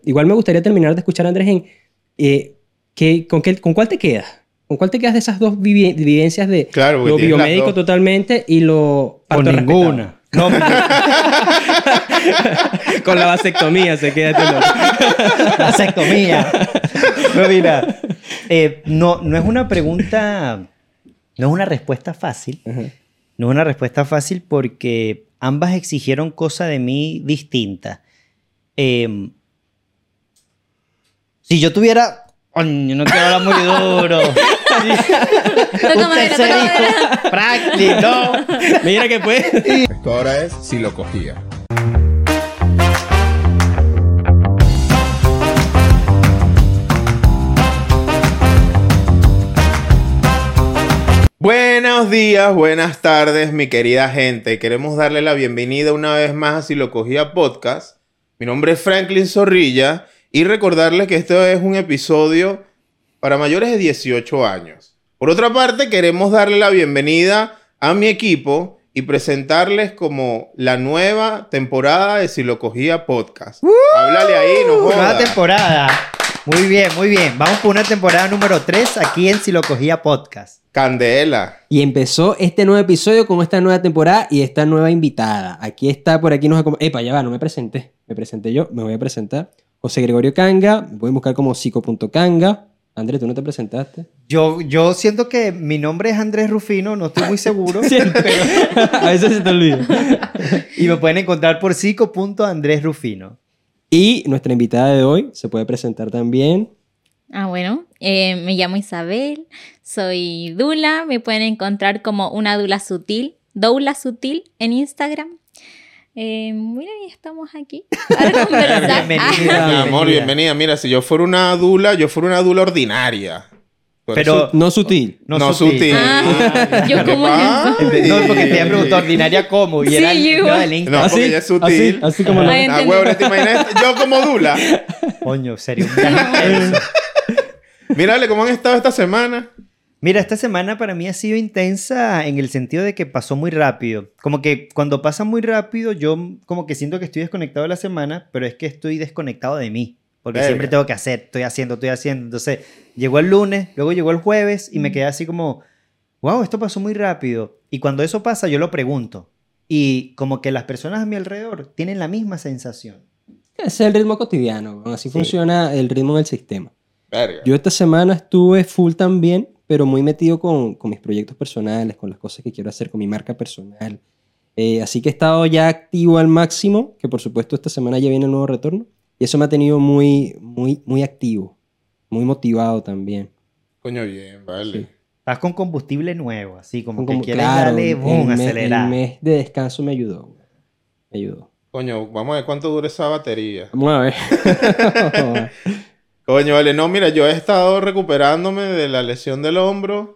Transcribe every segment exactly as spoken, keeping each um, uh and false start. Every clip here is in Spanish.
igual me gustaría terminar de escuchar a Andrés en... Eh, que, con, qué, ¿Con cuál te quedas? ¿Con cuál te quedas de esas dos vivi- vivencias de claro, lo biomédico totalmente y lo... Con ninguna. No, con la vasectomía se queda este loco. Vasectomía. No, mira. Eh, no, no es una pregunta... No es una respuesta fácil. Uh-huh. No es una respuesta fácil porque ambas exigieron cosas de mí distintas. Eh, si yo tuviera... Coño, no quiero hablar muy duro. Toca madera, toca madera. Práctico, no. Mira que puede. Esto ahora es Si lo cogía. Buenos días, buenas tardes, mi querida gente. Queremos darle la bienvenida una vez más a Si lo cogía podcast. Mi nombre es Franklin Zorrilla. Y recordarles que este es un episodio para mayores de dieciocho años. Por otra parte, queremos darle la bienvenida a mi equipo y presentarles como la nueva temporada de Si lo cogía podcast. ¡Uh! Háblale ahí, no jodas. Nueva temporada. Muy bien, muy bien. Vamos por una temporada número tres aquí en Si lo cogía podcast. Candela. Y empezó este nuevo episodio con esta nueva temporada y esta nueva invitada. Aquí está, por aquí nos acompaña... Epa, ya va, no me presenté. Me presenté yo, me voy a presentar. José Gregorio Canga, me pueden buscar como psico punto canga. Andrés, ¿tú no te presentaste? Yo, yo siento que mi nombre es Andrés Rufino, no estoy muy seguro. Pero... a veces se te olvida. Y me pueden encontrar por psico punto andrés rufino. Y nuestra invitada de hoy se puede presentar también. Ah, bueno, eh, me llamo Isabel, soy Dula, me pueden encontrar como una Dula Sutil, Doula Sutil en Instagram. Eh, mira, ya estamos aquí para conversar. Bienvenida, mi amor, bienvenida. Mira, si yo fuera una dula, yo fuera una dula ordinaria. Pero su no sutil. No, no sutil. sutil. Ah, yo como ah, no, porque te había preguntado ordinaria cómo. Y sí, era el, no, el no, porque ella es sutil. Así, así como ah, no. Ah, huevo, ¿te imaginas? Yo como dula. Coño, serio. Un viaje Mírale, ¿cómo han estado esta semana? Mira, esta semana para mí ha sido intensa en el sentido de que pasó muy rápido. Como que cuando pasa muy rápido, yo como que siento que estoy desconectado de la semana, pero es que estoy desconectado de mí. Porque Verga. siempre tengo que hacer, estoy haciendo, estoy haciendo. Entonces, llegó el lunes, luego llegó el jueves y me quedé así como, wow, esto pasó muy rápido. Y cuando eso pasa, yo lo pregunto. Y como que las personas a mi alrededor tienen la misma sensación. Ese es el ritmo cotidiano. Así sí. funciona el ritmo del sistema. Verga. Yo esta semana estuve full también, pero muy metido con, con mis proyectos personales, con las cosas que quiero hacer, con mi marca personal. Eh, así que he estado ya activo al máximo, que por supuesto esta semana ya viene el nuevo retorno. Y eso me ha tenido muy, muy, muy activo, muy motivado también. Coño, bien, vale. Sí. Estás con combustible nuevo, así como, como que quieres claro, darle, boom, el acelerar. El mes de descanso me ayudó. Me ayudó. Coño, vamos a ver cuánto dura esa batería. Vamos a ver. Vamos a ver. Coño, vale, no, mira, yo he estado recuperándome de la lesión del hombro.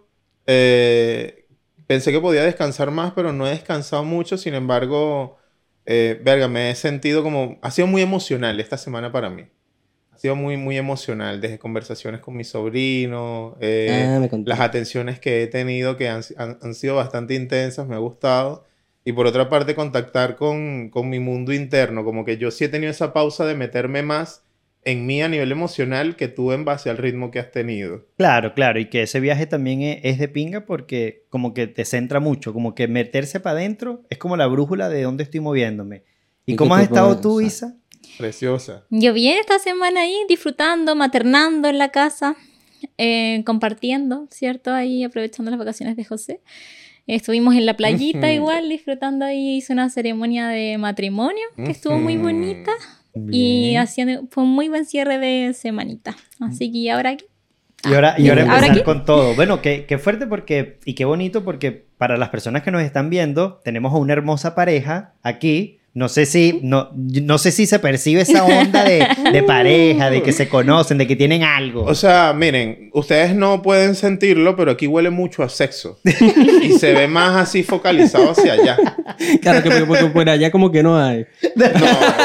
Eh, pensé que podía descansar más, pero no he descansado mucho. Sin embargo, eh, verga, me he sentido como... Ha sido muy emocional esta semana para mí. Ha sido muy, muy emocional. Desde conversaciones con mi sobrino, eh, ah, las atenciones que he tenido que han, han, han sido bastante intensas, me ha gustado. Y por otra parte, contactar con, con mi mundo interno. Como que yo sí he tenido esa pausa de meterme más en mí a nivel emocional que tú en base al ritmo que has tenido. Claro, claro. Y que ese viaje también es, es de pinga porque como que te centra mucho. Como que meterse para adentro es como la brújula de dónde estoy moviéndome. ¿Y, ¿Y cómo has estado puedes, tú, Isa? Preciosa. Yo bien esta semana ahí disfrutando, maternando en la casa, eh, compartiendo, ¿cierto? Ahí aprovechando las vacaciones de José. Estuvimos en la playita igual, disfrutando ahí. Hice una ceremonia de matrimonio que estuvo muy bonita. Bien. Y haciendo, fue un muy buen cierre de semanita. Así que ahora aquí. Y ahora, y ahora empezar ¿Ahora con todo. Bueno, qué, qué fuerte porque, y qué bonito porque para las personas que nos están viendo, tenemos a una hermosa pareja aquí. No sé si, no, no sé si se percibe esa onda de, de pareja, de que se conocen, de que tienen algo. O sea, miren, ustedes no pueden sentirlo, pero aquí huele mucho a sexo. Y se ve más así focalizado hacia allá. Claro, que porque por allá como que no hay. No. no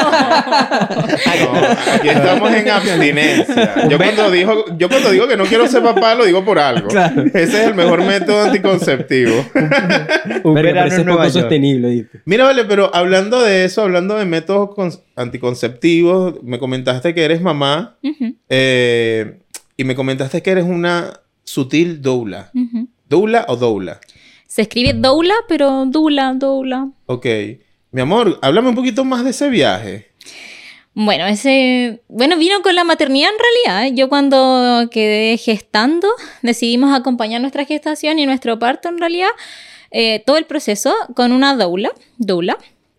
aquí estamos en abstinencia. Yo cuando, digo, yo cuando digo que no quiero ser papá, lo digo por algo. Claro. Ese es el mejor método anticonceptivo. Un verano en Nueva York. Sostenible, ¿viste? Mira, vale, pero hablando de de eso, hablando de métodos con- anticonceptivos, me comentaste que eres mamá Ujú, eh, y me comentaste que eres una sutil doula. ujú. ¿Doula o doula? Se escribe doula, pero dula, doula. Ok. Mi amor, háblame un poquito más de ese viaje. Bueno, ese, bueno, vino con la maternidad en realidad. ¿eh? Yo cuando quedé gestando, decidimos acompañar nuestra gestación y nuestro parto en realidad, eh, todo el proceso con una doula, doula.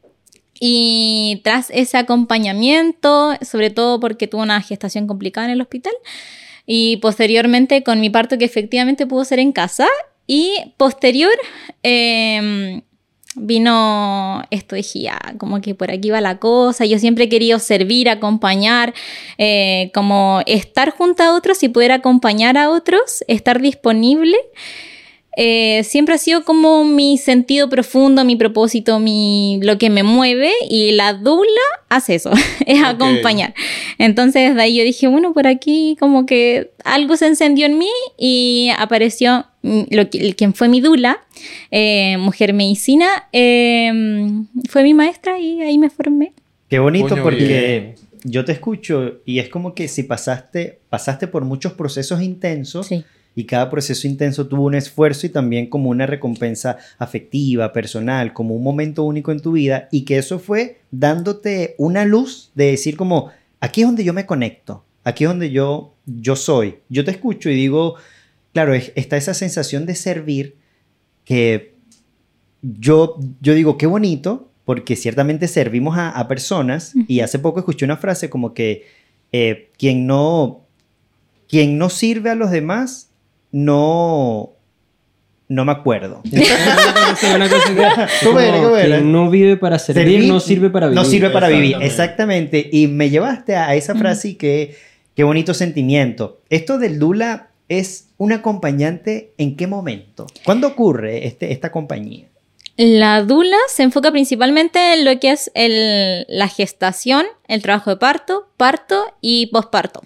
Y tras ese acompañamiento, sobre todo porque tuve una gestación complicada en el hospital, y posteriormente con mi parto que efectivamente pudo ser en casa, y posterior eh, vino esto, dije ya, como que por aquí va la cosa. Yo siempre he querido servir, acompañar, eh, como estar junto a otros y poder acompañar a otros, estar disponible. Eh, siempre ha sido como mi sentido profundo, mi propósito, mi, lo que me mueve, y la doula hace eso, es Ok. acompañar. Entonces de ahí yo dije, bueno, por aquí como que algo se encendió en mí y apareció mm, lo que, quien fue mi doula, eh, mujer medicina, eh, fue mi maestra y ahí me formé. Qué bonito, Coño, porque yo te escucho y es como que si pasaste, pasaste por muchos procesos intensos. Sí. Y cada proceso intenso tuvo un esfuerzo y también como una recompensa afectiva, personal, como un momento único en tu vida, y que eso fue dándote una luz de decir como, aquí es donde yo me conecto, aquí es donde yo, yo soy. Yo te escucho y digo, claro, es- está esa sensación de servir que yo, yo digo, qué bonito, porque ciertamente servimos a, a personas, y hace poco escuché una frase como que eh, quien no, quien no sirve a los demás, no, no me acuerdo. Una cosa que- ¿Cómo era? como ¿Cómo era? quien no vive para servir, Servir no sirve para vivir. No sirve para vivir, Exactamente. exactamente. Y me llevaste a esa frase y qué, qué bonito sentimiento. Esto del Dula es un acompañante, ¿en qué momento? ¿Cuándo ocurre este, esta compañía? La dula se enfoca principalmente en lo que es el- la gestación, el trabajo de parto, parto y posparto.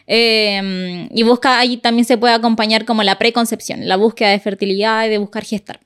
Eh, y busca, ahí también se puede acompañar como la preconcepción, la búsqueda de fertilidad y de buscar gestar.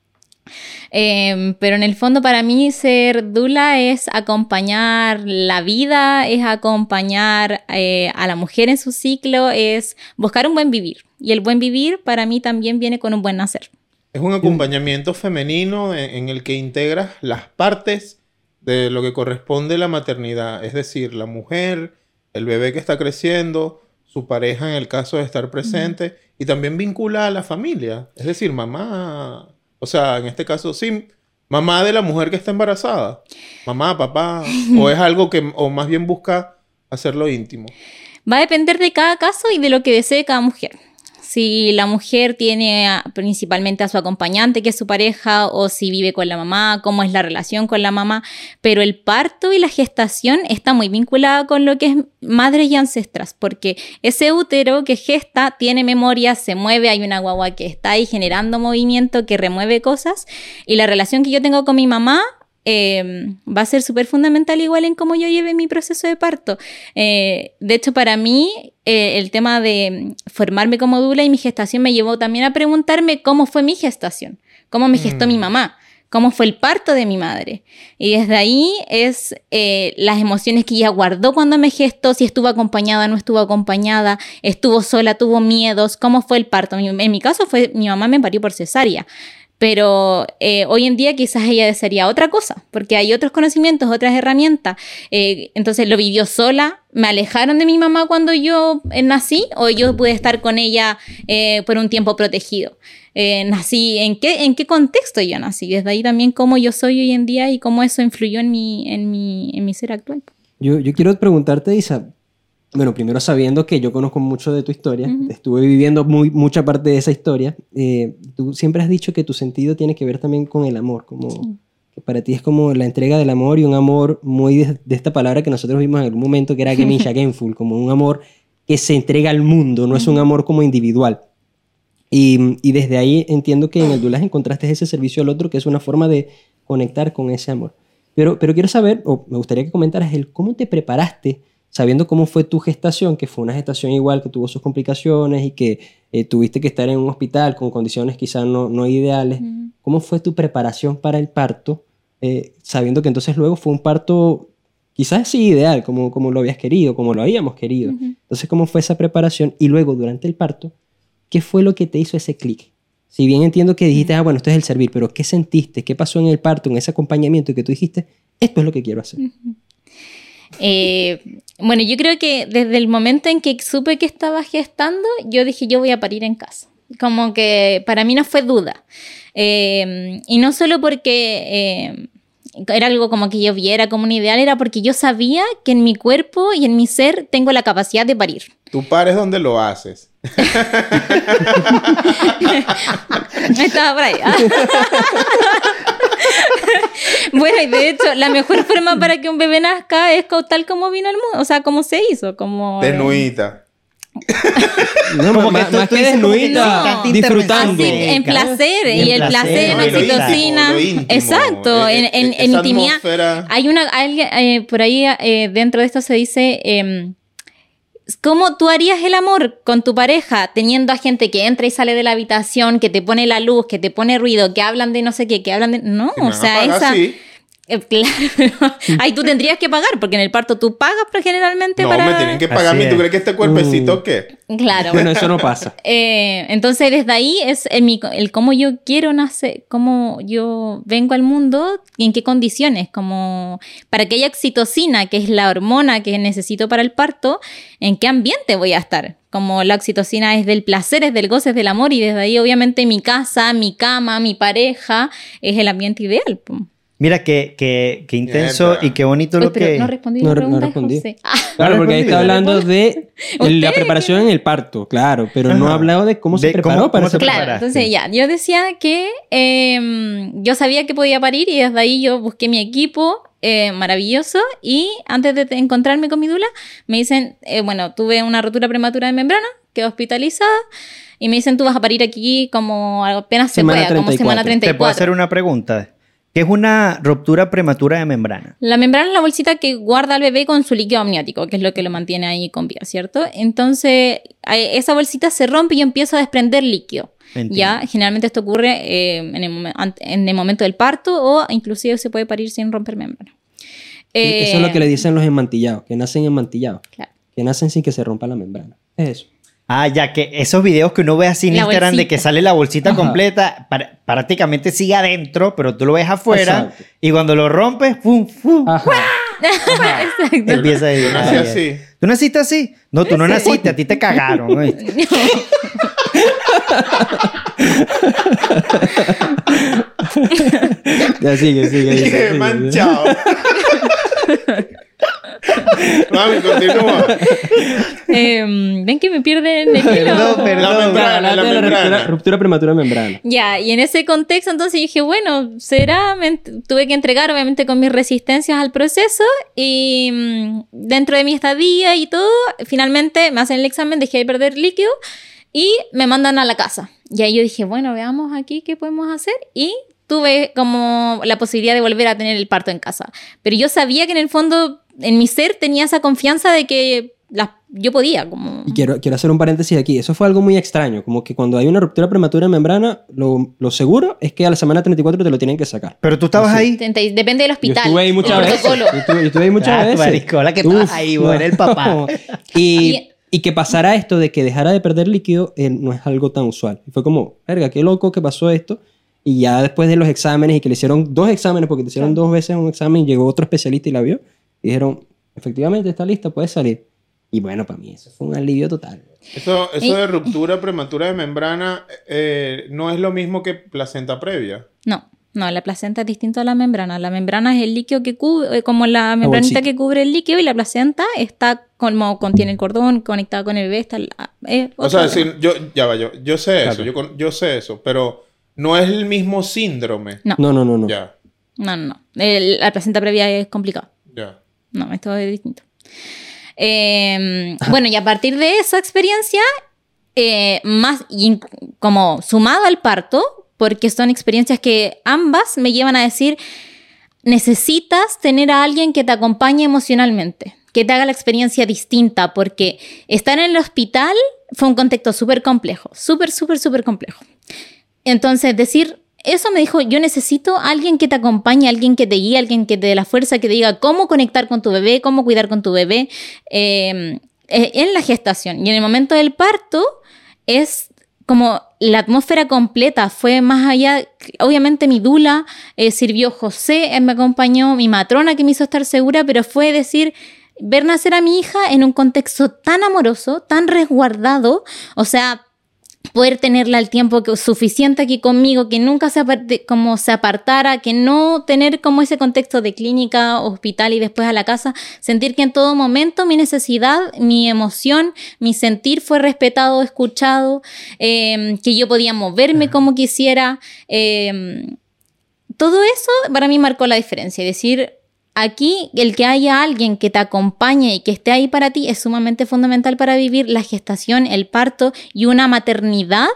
Eh, pero en el fondo para mí ser dula es acompañar la vida, es acompañar eh, a la mujer en su ciclo, es buscar un buen vivir. Y el buen vivir para mí también viene con un buen nacer. Es un acompañamiento femenino en, en el que integras las partes de lo que corresponde a la maternidad. Es decir, la mujer, el bebé que está creciendo, su pareja en el caso de estar presente, y también vincula a la familia. Es decir, mamá, o sea, en este caso, sí, mamá de la mujer que está embarazada. Mamá, papá, o es algo que, o más bien busca hacerlo íntimo. Va a depender de cada caso y de lo que desee cada mujer. Si la mujer tiene a- principalmente a su acompañante, que es su pareja, o si vive con la mamá, cómo es la relación con la mamá. Pero el parto y la gestación está muy vinculada con lo que es madres y ancestras, porque ese útero que gesta tiene memoria, se mueve, hay una guagua que está ahí generando movimiento, que remueve cosas, y la relación que yo tengo con mi mamá eh, va a ser súper fundamental igual en cómo yo lleve mi proceso de parto. Eh, de hecho, para mí, eh, el tema de formarme como doula y mi gestación me llevó también a preguntarme cómo fue mi gestación, cómo me gestó Mm. mi mamá, cómo fue el parto de mi madre. Y desde ahí es eh, las emociones que ella guardó cuando me gestó, si estuvo acompañada, no estuvo acompañada, estuvo sola, tuvo miedos, cómo fue el parto. En mi caso, fue mi mamá me parió por cesárea. Pero eh, hoy en día quizás ella desearía otra cosa, porque hay otros conocimientos, otras herramientas. Eh, entonces lo vivió sola, me alejaron de mi mamá cuando yo eh, nací, o yo pude estar con ella eh, por un tiempo protegido. Eh, nací, ¿en qué, ¿en qué contexto yo nací? Desde ahí también cómo yo soy hoy en día y cómo eso influyó en mi, en mi, en mi ser actual. Yo, yo quiero preguntarte, Isa, bueno, primero sabiendo que yo conozco mucho de tu historia, Ujú. estuve viviendo muy, mucha parte de esa historia, eh, tú siempre has dicho que tu sentido tiene que ver también con el amor, como Sí. que para ti es como la entrega del amor, y un amor muy de, de esta palabra que nosotros vimos en algún momento, que era Gemisha Genful, como un amor que se entrega al mundo, no es un amor como individual. Y, y desde ahí entiendo que en el Dulas encontraste ese servicio al otro, que es una forma de conectar con ese amor. Pero, pero quiero saber, o me gustaría que comentaras el cómo te preparaste, sabiendo cómo fue tu gestación, que fue una gestación igual, que tuvo sus complicaciones y que eh, tuviste que estar en un hospital con condiciones quizás no, no ideales. Ujú. ¿Cómo fue tu preparación para el parto? eh, sabiendo que entonces luego fue un parto quizás sí ideal, como, como lo habías querido, como lo habíamos querido. Ujú. Entonces, ¿cómo fue esa preparación? Y luego, durante el parto, ¿qué fue lo que te hizo ese clic? Si bien entiendo que dijiste, ah, bueno, esto es el servir, pero ¿qué sentiste? ¿Qué pasó en el parto, en ese acompañamiento que tú dijiste, esto es lo que quiero hacer? Eh, bueno, yo creo que desde el momento en que supe que estaba gestando, yo dije, yo voy a parir en casa. Como que para mí no fue duda. Eh, y no solo porque eh, era algo como que yo viera como un ideal, era porque yo sabía que en mi cuerpo y en mi ser tengo la capacidad de parir. Tú pares donde lo haces. Estaba por ahí. Bueno, y de hecho, la mejor forma para que un bebé nazca es co- tal como vino al mundo, o sea, como se hizo, como... Desnudita. No, Como más, que tú- más tú que dices como que desnudita, no. disfrutando. Así, en placer, En y el placer, placer, en lo íntimo, oxitocina. lo íntimo, Exacto, eh, en, eh, en, esa en intimidad. atmósfera. Hay una, alguien, eh, por ahí eh, dentro de esto se dice, eh, ¿cómo tú harías el amor con tu pareja teniendo a gente que entra y sale de la habitación, que te pone la luz, que te pone ruido, que hablan de no sé qué, que hablan de... No, Si me o van a sea, pagar, esa... sí. Eh, claro, pero ahí tú tendrías que pagar, porque en el parto tú pagas pero generalmente No, para... me tienen que pagar a Así mí. ¿Tú es. crees que este cuerpecito Mm. qué? Claro. Bueno, eso no pasa. Eh, entonces desde ahí es el, mi- el cómo yo quiero nacer, cómo yo vengo al mundo y en qué condiciones, como para que haya oxitocina, que es la hormona que necesito para el parto, en qué ambiente voy a estar. Como la oxitocina es del placer, es del goce, es del amor, y desde ahí obviamente mi casa, mi cama, mi pareja es el ambiente ideal. pum. Mira, qué, qué, qué intenso Mierda. y qué bonito Uy, lo pero que... no respondí No la re- no pregunta de respondí. José. Ah, Claro, porque ahí está respondido. hablando de el- la Usted- preparación en el parto, claro, pero no Ajá. ha hablado de cómo se De preparó cómo- para cómo ese te parto. Claro, preparaste. entonces ya, yo decía que eh, yo sabía que podía parir y desde ahí yo busqué mi equipo eh, maravilloso y antes de te- encontrarme con mi dula me dicen, eh, bueno, tuve una rotura prematura de membrana, quedé hospitalizada y me dicen, tú vas a parir aquí como apenas se Semana pueda, como treinta y semana cuatro. treinta y Te puedo hacer cuatro. una pregunta. ¿Qué es una ruptura prematura de membrana? La membrana es la bolsita que guarda al bebé con su líquido amniótico, que es lo que lo mantiene ahí con vida, ¿cierto? Entonces, eh, esa bolsita se rompe y yo empiezo a desprender líquido. Entiendo. Ya, generalmente esto ocurre eh, en, el momen- ant- en el momento del parto o inclusive se puede parir sin romper membrana. Eh, Eso es lo que le dicen los enmantillados, que nacen enmantillados, Claro. que nacen sin que se rompa la membrana. Es eso. Ah, ya que esos videos que uno ve así en La Instagram de bolsita. que sale la bolsita Ajá. completa, para- prácticamente sigue adentro, pero tú lo ves afuera Exacto. y cuando lo rompes, ¡pum! ¡pum! Ajá. Exacto. Empieza ahí. Yo nací Ay, ay. así. ¿Tú naciste así? No, tú no naciste, a ti te cagaron. ¿oíste? Ya sigue, sigue. sigue, Qué sigue. manchado. Mami, continúa. Eh, Ven que me pierden el hilo. Perdón, perdón. La membrana, la Hablaste de la membrana. ruptura, ruptura prematura de membrana. Ya, y en ese contexto entonces dije, bueno, será, me ent- tuve que entregar obviamente con mis resistencias al proceso y mm, dentro de mi estadía y todo, finalmente me hacen el examen, dejé de perder líquido y me mandan a la casa. Y ahí yo dije, bueno, veamos aquí qué podemos hacer y tuve como la posibilidad de volver a tener el parto en casa. Pero yo sabía que en el fondo, en mi ser, tenía esa confianza de que las- yo podía, como... Y quiero, quiero hacer un paréntesis aquí. Eso fue algo muy extraño. Como que cuando hay una ruptura prematura de membrana, lo, lo seguro es que a la semana treinta y cuatro te lo tienen que sacar. Pero tú estabas Sí. ahí. Treinta y- Depende del Yo hospital. estuve ahí muchas el veces. protocolo. Yo estuve, yo estuve ahí muchas Ah, tu veces. maricola que estabas ahí, vos eres el papá. Y, Y- y que pasara esto de que dejara de perder líquido eh, no es algo tan usual. Y fue como, verga, qué loco que pasó esto. Y ya después de los exámenes y que le hicieron dos exámenes, porque te hicieron dos veces un examen, llegó otro especialista y la vio. Y dijeron, efectivamente está lista, puede salir. Y bueno, para mí eso fue un alivio total. Eso, Y- eso de ruptura prematura de membrana eh, no es lo mismo que placenta previa. No, no, la placenta es distinto a la membrana. La membrana es el líquido que cubre, como la membranita bolsita. que cubre el líquido y la placenta está como contiene el cordón conectada con el bebé. Está la- es O otro sea, si, tema. yo, ya va, yo, yo sé eso, Claro. yo, con- yo sé eso, pero no es el mismo síndrome. No, No, no, no, no. Ya, no, no. no. El- la placenta previa es complicado. ya. No, esto es distinto. Eh, bueno, y a partir de esa experiencia, eh, más y como sumado al parto, porque son experiencias que ambas me llevan a decir, necesitas tener a alguien que te acompañe emocionalmente, que te haga la experiencia distinta, porque estar en el hospital fue un contexto súper complejo, súper, súper, súper complejo. Entonces, decir, eso me dijo, yo necesito a alguien que te acompañe, alguien que te guíe, alguien que te dé la fuerza, que te diga cómo conectar con tu bebé, cómo cuidar con tu bebé eh, en la gestación. Y en el momento del parto es como la atmósfera completa, fue más allá. Obviamente mi dula eh, sirvió, José eh, me acompañó, mi matrona que me hizo estar segura, pero fue decir, ver nacer a mi hija en un contexto tan amoroso, tan resguardado, o sea, poder tenerla el tiempo que, suficiente aquí conmigo, que nunca se, aparte, como se apartara, que no tener como ese contexto de clínica, hospital y después a la casa, sentir que en todo momento mi necesidad, mi emoción, mi sentir fue respetado, escuchado, eh, que yo podía moverme como quisiera. Eh, todo eso para mí marcó la diferencia, es decir, aquí, el que haya alguien que te acompañe y que esté ahí para ti es sumamente fundamental para vivir la gestación, el parto y una maternidad,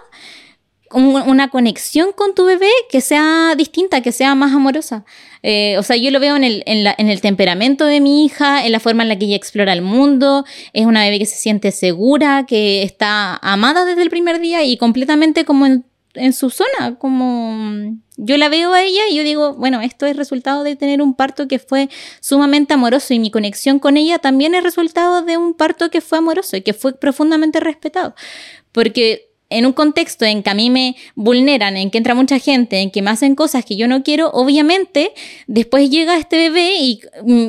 un, una conexión con tu bebé que sea distinta, que sea más amorosa. Eh, o sea, yo lo veo en el, en, la, en el temperamento de mi hija, en la forma en la que ella explora el mundo. Es una bebé que se siente segura, que está amada desde el primer día y completamente como en en su zona, como yo la veo a ella y yo digo, bueno, esto es resultado de tener un parto que fue sumamente amoroso y mi conexión con ella también es resultado de un parto que fue amoroso y que fue profundamente respetado, porque en un contexto en que a mí me vulneran, en que entra mucha gente, en que me hacen cosas que yo no quiero, obviamente después llega este bebé y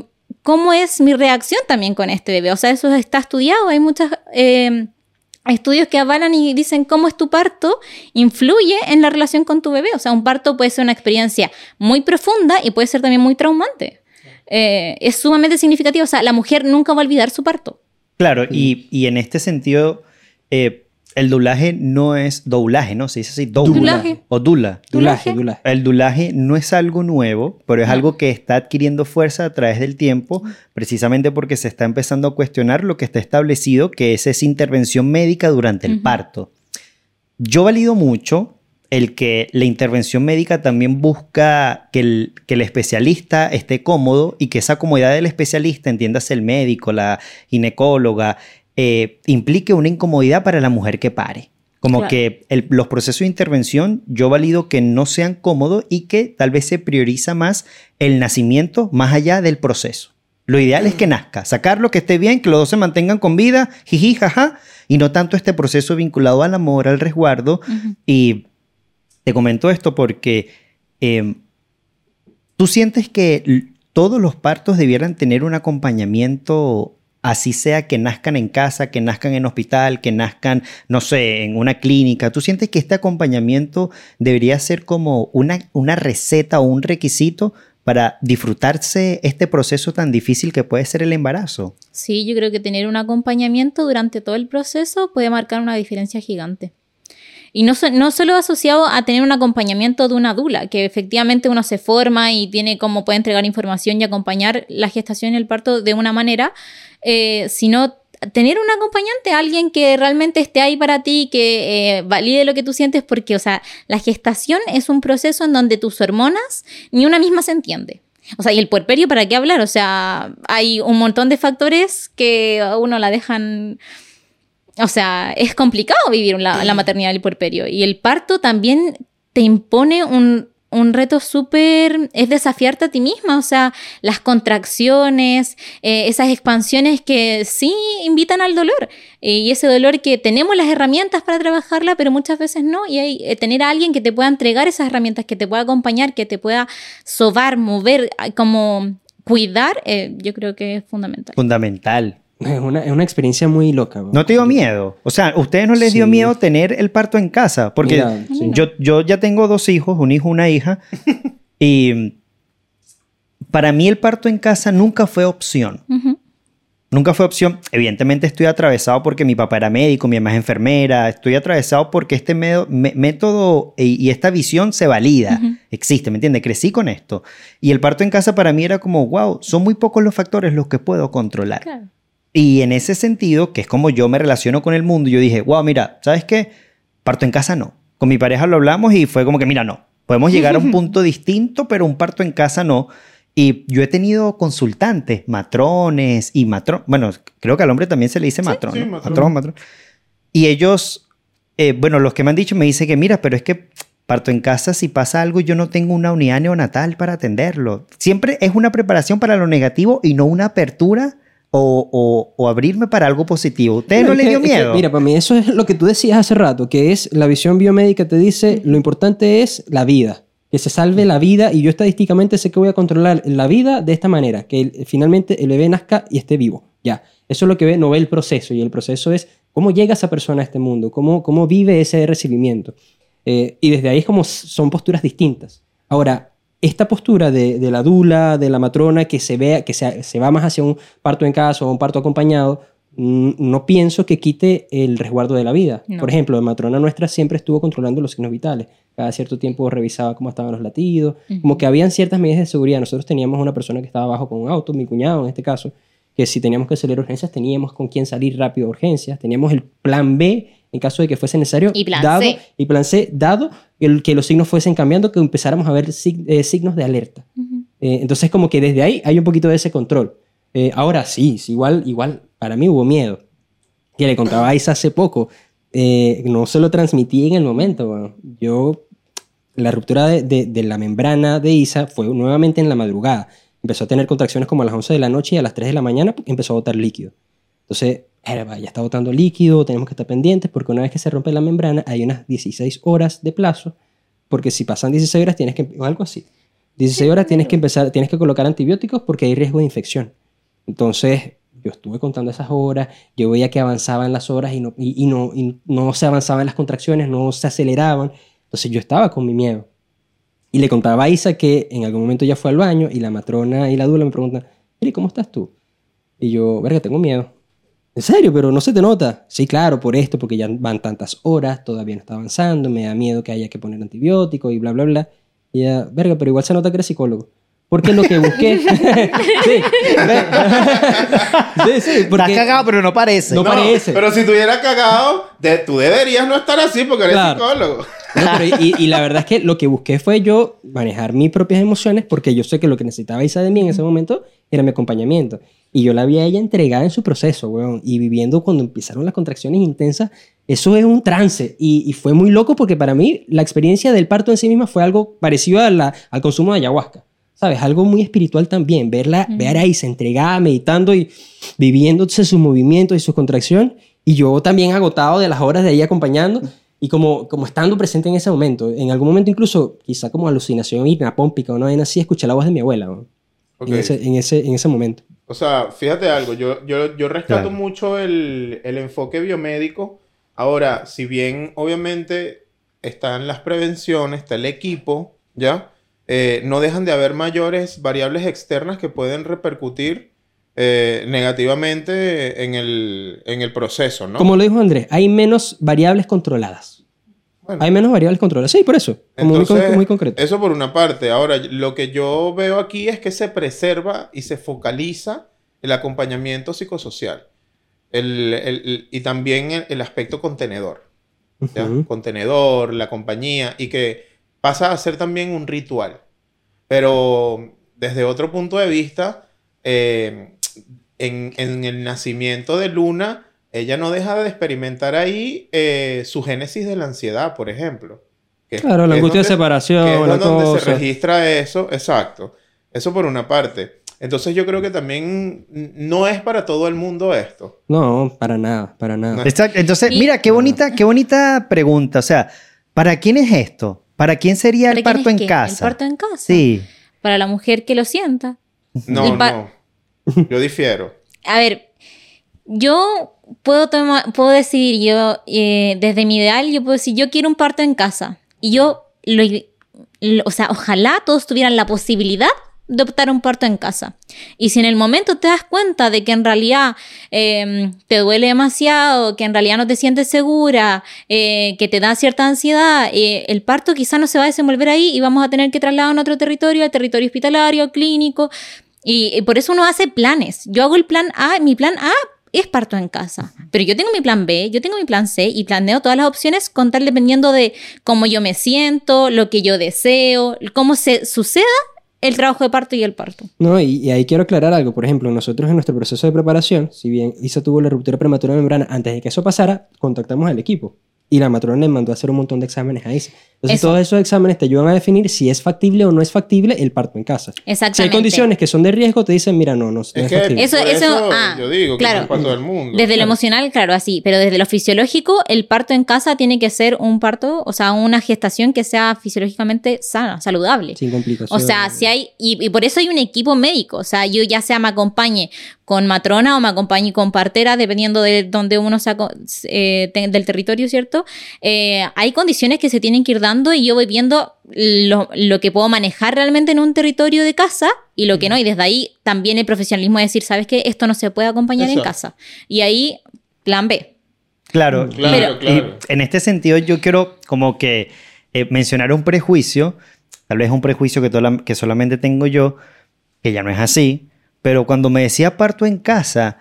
cómo es mi reacción también con este bebé, o sea, eso está estudiado, hay muchas eh, estudios que avalan y dicen cómo es tu parto influye en la relación con tu bebé. O sea, un parto puede ser una experiencia muy profunda y puede ser también muy traumante. Eh, es sumamente significativo. O sea, la mujer nunca va a olvidar su parto. Claro, y, y en este sentido, eh, el dulaje no es doulaje, ¿no? Se dice así, doula. Dulaje. O dula. Dulaje, dulaje. El dulaje no es algo nuevo, pero es No. algo que está adquiriendo fuerza a través del tiempo, precisamente porque se está empezando a cuestionar lo que está establecido, que es esa intervención médica durante el Uh-huh. parto. Yo valido mucho el que la intervención médica también busca que el, que el especialista esté cómodo y que esa comodidad del especialista, entiéndase el médico, la ginecóloga, eh, implique una incomodidad para la mujer que pare. Como Claro. que el- los procesos de intervención yo valido que no sean cómodos y que tal vez se prioriza más el nacimiento más allá del proceso. Lo ideal es que nazca, sacarlo, que esté bien, que los dos se mantengan con vida, jiji, jaja, y no tanto este proceso vinculado al amor, al resguardo. Uh-huh. Y te comento esto porque eh, tú sientes que l- todos los partos debieran tener un acompañamiento, así sea que nazcan en casa, que nazcan en hospital, que nazcan, no sé, en una clínica. ¿Tú sientes que este acompañamiento debería ser como una, una receta o un requisito para disfrutarse este proceso tan difícil que puede ser el embarazo? Sí, yo creo que tener un acompañamiento durante todo el proceso puede marcar una diferencia gigante. Y no, so- no solo asociado a tener un acompañamiento de una dula, que efectivamente uno se forma y tiene como puede entregar información y acompañar la gestación y el parto de una manera, eh, sino tener un acompañante, alguien que realmente esté ahí para ti, que eh, valide lo que tú sientes, porque, o sea, la gestación es un proceso en donde tus hormonas ni una misma se entiende. O sea, y el puerperio, ¿para qué hablar? O sea, hay un montón de factores que a uno la dejan... O sea, es complicado vivir la, la maternidad y el puerperio. Y el parto también te impone un, un reto súper... Es desafiarte a ti misma. O sea, las contracciones, eh, esas expansiones que sí invitan al dolor. Eh, y ese dolor que tenemos las herramientas para trabajarla, pero muchas veces no. Y hay, eh, tener a alguien que te pueda entregar esas herramientas, que te pueda acompañar, que te pueda sobar, mover, como cuidar, eh, yo creo que es fundamental. Fundamental. Es una, es una experiencia muy loca. ¿No te dio miedo? O sea, ¿a ustedes no les dio Sí. miedo tener el parto en casa? Porque Mira, sí. yo, yo ya tengo dos hijos, un hijo, una hija, y para mí el parto en casa nunca fue opción. Uh-huh. Nunca fue opción. Evidentemente estoy atravesado porque mi papá era médico, mi mamá es enfermera. Estoy atravesado porque este medo- me- método y, y esta visión se valida. Ujú. Existe, ¿me entiendes? Crecí con esto. Y el parto en casa para mí era como, wow, son muy pocos los factores los que puedo controlar. Claro. Y en ese sentido, que es como yo me relaciono con el mundo, yo dije, wow, mira, ¿sabes qué? Parto en casa no. Con mi pareja lo hablamos y fue como que, mira, no. Podemos llegar a un punto distinto, pero un parto en casa no. Y yo he tenido consultantes, matrones y matrón. Bueno, creo que al hombre también se le dice matrón. sí, ¿no? matrón. Matrón, matrón. Y ellos, eh, bueno, los que me han dicho me dicen que, mira, pero es que parto en casa, si pasa algo, yo no tengo una unidad neonatal para atenderlo. Siempre es una preparación para lo negativo y no una apertura o, o, o abrirme para algo positivo. ¿Usted no le dio miedo? Mira, para mí eso es lo que tú decías hace rato, que es la visión biomédica te dice, lo importante es la vida, que se salve la vida, y yo estadísticamente sé que voy a controlar la vida de esta manera, que el, finalmente el bebé nazca y esté vivo. Ya, eso es lo que ve, no ve el proceso, y el proceso es cómo llega esa persona a este mundo, cómo, cómo vive ese recibimiento. Eh, y desde ahí es como son posturas distintas. Ahora, esta postura de, de la dula, de la matrona, que se vea, que se, se va más hacia un parto en casa o un parto acompañado, no pienso que quite el resguardo de la vida. No. Por ejemplo, la matrona nuestra siempre estuvo controlando los signos vitales. Cada cierto tiempo revisaba cómo estaban los latidos, uh-huh. como que habían ciertas medidas de seguridad. Nosotros teníamos una persona que estaba abajo con un auto, mi cuñado en este caso, que si teníamos que salir a urgencias, teníamos con quién salir rápido a urgencias, teníamos el plan B en caso de que fuese necesario, y plan dado, C. y plan C, dado el, que los signos fuesen cambiando, que empezáramos a ver sig, eh, signos de alerta. Uh-huh. Eh, entonces, como que desde ahí hay un poquito de ese control. Eh, ahora sí, sí, igual, igual para mí hubo miedo. Que le contaba a Isa hace poco, eh, no se lo transmití en el momento. Bueno, yo, la ruptura de, de, de la membrana de Isa fue nuevamente en la madrugada. Empezó a tener contracciones como a las once de la noche y a las tres de la mañana empezó a botar líquido. Entonces, ya está botando líquido, tenemos que estar pendientes porque una vez que se rompe la membrana hay unas dieciséis horas de plazo, porque si pasan dieciséis horas tienes que, o algo así, dieciséis horas tienes que empezar, tienes que colocar antibióticos porque hay riesgo de infección. Entonces, yo estuve contando esas horas, yo veía que avanzaban las horas y no, y, y no, y no se avanzaban las contracciones, no se aceleraban. Entonces yo estaba con mi miedo. Y le contaba a Isa que en algún momento ya fue al baño y la matrona y la dula me preguntan, Eri, ¿cómo estás tú? Y yo, verga, tengo miedo. ¿En serio? Pero no se te nota. Sí, claro, por esto, porque ya van tantas horas, todavía no está avanzando, me da miedo que haya que poner antibióticos y bla, bla, bla. Y ella, verga, pero igual se nota que eres psicólogo. Porque lo que busqué... sí, sí, sí, porque... Estás cagado, pero no parece. No, no parece. Pero si estuvieras cagado, de, tú deberías no estar así porque eres claro. psicólogo. No, pero y, y la verdad es que lo que busqué fue yo manejar mis propias emociones, porque yo sé que lo que necesitaba Isa de mí en ese momento era mi acompañamiento. Y yo la vi a ella entregada en su proceso, weón. Y viviendo cuando empezaron las contracciones intensas, eso es un trance. Y, y fue muy loco porque para mí la experiencia del parto en sí misma fue algo parecido a la, al consumo de ayahuasca. ¿Sabes? Algo muy espiritual también. Verla, mm. ver a Isa entregada, meditando y viviéndose sus movimientos y su contracción. Y yo también agotado de las horas de ahí acompañando. Y como, como estando presente en ese momento. En algún momento incluso, quizá como alucinación hipnapómpica o no, así, escuché la voz de mi abuela, ¿no? Okay. En, ese, en, ese, en ese momento. O sea, fíjate algo. Yo, yo, yo rescato claro. mucho el, el enfoque biomédico. Ahora, si bien obviamente están las prevenciones, está el equipo, ¿ya? Eh, no dejan de haber mayores variables externas que pueden repercutir eh, negativamente en el, en el proceso, ¿no? Como lo dijo Andrés, hay menos variables controladas. Bueno. Hay menos variables controladas. Sí, por eso. Como Entonces, muy, muy concreto. Eso por una parte. Ahora, lo que yo veo aquí es que se preserva y se focaliza el acompañamiento psicosocial. El, el, el, y también el, el aspecto contenedor. ¿Ya? Uh-huh. Contenedor, la compañía, y que pasa a ser también un ritual. Pero desde otro punto de vista, eh, en, en el nacimiento de Luna, ella no deja de experimentar ahí eh, su génesis de la ansiedad, por ejemplo. Que claro, la angustia de separación, que es la donde cosa. se registra eso, exacto. Eso por una parte. Entonces yo creo que también no es para todo el mundo esto. No, para nada, para nada. No. Exacto. Entonces, mira, qué bonita, qué bonita pregunta. O sea, ¿para quién es esto? ¿Para quién sería el parto en qué? casa? ¿El parto en casa? Sí. Para la mujer que lo sienta. No, pa- no. Yo difiero. A ver, yo puedo tomar, puedo decidir, yo, eh, desde mi ideal, yo puedo decir, yo quiero un parto en casa. Y yo, lo, lo, o sea, ojalá todos tuvieran la posibilidad de optar a un parto en casa. Y si en el momento te das cuenta de que en realidad eh, te duele demasiado, que en realidad no te sientes segura, eh, que te da cierta ansiedad, eh, el parto quizás no se va a desenvolver ahí y vamos a tener que trasladar a otro territorio, al territorio hospitalario, clínico, y, y por eso uno hace planes. Yo hago el plan A, mi plan A es parto en casa, pero yo tengo mi plan B, yo tengo mi plan C y planeo todas las opciones con tal dependiendo de cómo yo me siento, lo que yo deseo, cómo se suceda el trabajo de parto y el parto. No, y, y ahí quiero aclarar algo. Por ejemplo, nosotros en nuestro proceso de preparación, si bien Isa tuvo la ruptura prematura de membrana, antes de que eso pasara, contactamos al equipo. y la matrona le mandó a hacer un montón de exámenes a Isa. Entonces, Eso. todos esos exámenes te ayudan a definir si es factible o no es factible el parto en casa. Exactamente. Si hay condiciones que son de riesgo, te dicen, mira, no, no, no es, Es que factible. Eso- por eso- eso ah, yo digo que claro. no es para todo el mundo. Desde lo Claro. emocional, claro, así, pero desde lo fisiológico, el parto en casa tiene que ser un parto, o sea, una gestación que sea fisiológicamente sana, saludable. Sin O complicaciones. sea, si hay, y, y por eso hay un equipo médico, o sea, yo ya sea me acompañe con matrona o me acompañe con partera, dependiendo de donde uno sea, eh, te- del territorio, ¿cierto? Eh, hay condiciones que se tienen que ir dando y yo voy viendo lo, lo que puedo manejar realmente en un territorio de casa y lo que no, y desde ahí también el profesionalismo de decir, ¿sabes qué? Esto no se puede acompañar en Exacto. casa. Y ahí, plan B. Claro, Claro, y- claro. y en este sentido yo quiero como que eh, mencionar un prejuicio, tal vez un prejuicio que, tola- que solamente tengo yo, que ya no es así, pero cuando me decía parto en casa,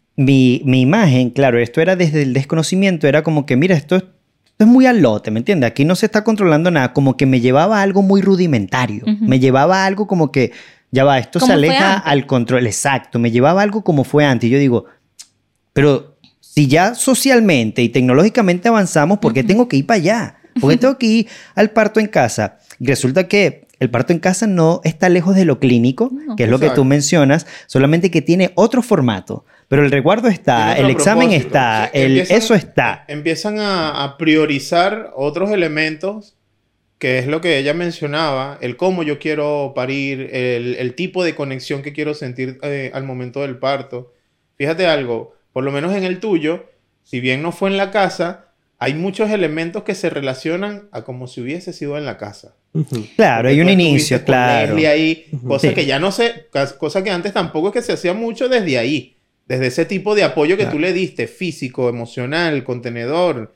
mi, mi imagen, claro, esto era desde el desconocimiento, era como que, mira, esto es, esto es muy al lote, ¿me entiendes? Aquí no se está controlando nada, como que me llevaba a algo muy rudimentario, Ujú. me llevaba a algo como que, ya va, esto se Como fue aleja antes. al control, exacto, me llevaba a algo como fue antes, y yo digo, pero si ya socialmente y tecnológicamente avanzamos, ¿por qué tengo que ir para allá? ¿Por qué tengo que ir al parto en casa? Y resulta que el parto en casa no está lejos de lo clínico, No. que es lo que Exacto. tú mencionas, solamente que tiene otro formato. Pero el recuerdo está, Tiene el otro examen propósito. está, O sea, el, empiezan- eso está. Empiezan a, a priorizar otros elementos, que es lo que ella mencionaba, el cómo yo quiero parir, el, el tipo de conexión que quiero sentir eh, al momento del parto. Fíjate algo, por lo menos en el tuyo, si bien no fue en la casa, hay muchos elementos que se relacionan a como si hubiese sido en la casa. Ujú. Claro, hay Porque un tú estuviste inicio, con claro. Leslie ahí, Ujú. cosa Sí. que ya no sé, cas- cosa que antes tampoco es que se hacía mucho desde ahí, desde ese tipo de apoyo que Claro. tú le diste, físico, emocional, contenedor.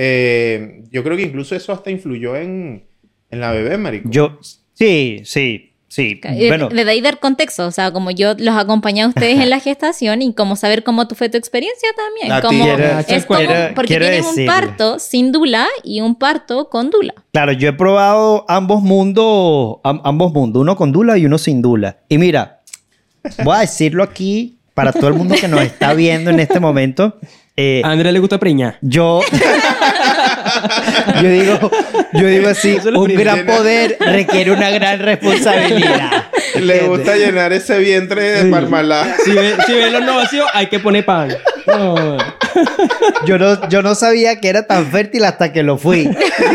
Eh, yo creo que incluso eso hasta influyó en, en la bebé, marico. Yo, sí, sí, sí. Eh, Bueno, Desde ahí dar contexto, o sea, como yo los acompañé a ustedes en la gestación y como saber cómo tu- fue tu experiencia también. A ti. Como, Quiero- es como, quiero- porque quiero tienes un decirle. parto sin dula y un parto con dula. claro, yo he probado ambos mundos, am- ambos mundos, uno con dula y uno sin dula. Y mira, voy a decirlo aquí para todo el mundo que nos está viendo en este momento. Eh, A Andrea le gusta preñar. Yo, yo digo, yo digo así, Eso es lo un primero. gran poder requiere una gran responsabilidad. Le ¿Entiendes? gusta llenar ese vientre de Sí. marmalada. Si ven si ven los no vacíos, hay que poner pan. No. Yo no, yo no sabía que era tan fértil hasta que lo fui.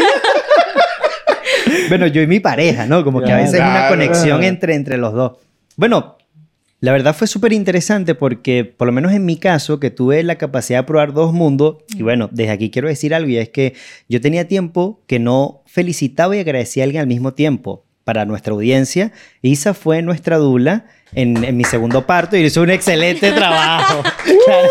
Bueno, yo y mi pareja, ¿no? Como que a veces es una Claro. conexión entre, entre los dos. Bueno, la verdad fue súper interesante porque, por lo menos en mi caso, que tuve la capacidad de probar dos mundos, y bueno, desde aquí quiero decir algo, y es que yo tenía tiempo que no felicitaba y agradecía a alguien al mismo tiempo. Para nuestra audiencia, Isa fue nuestra dula en, en mi segundo parto y hizo un excelente trabajo. Claro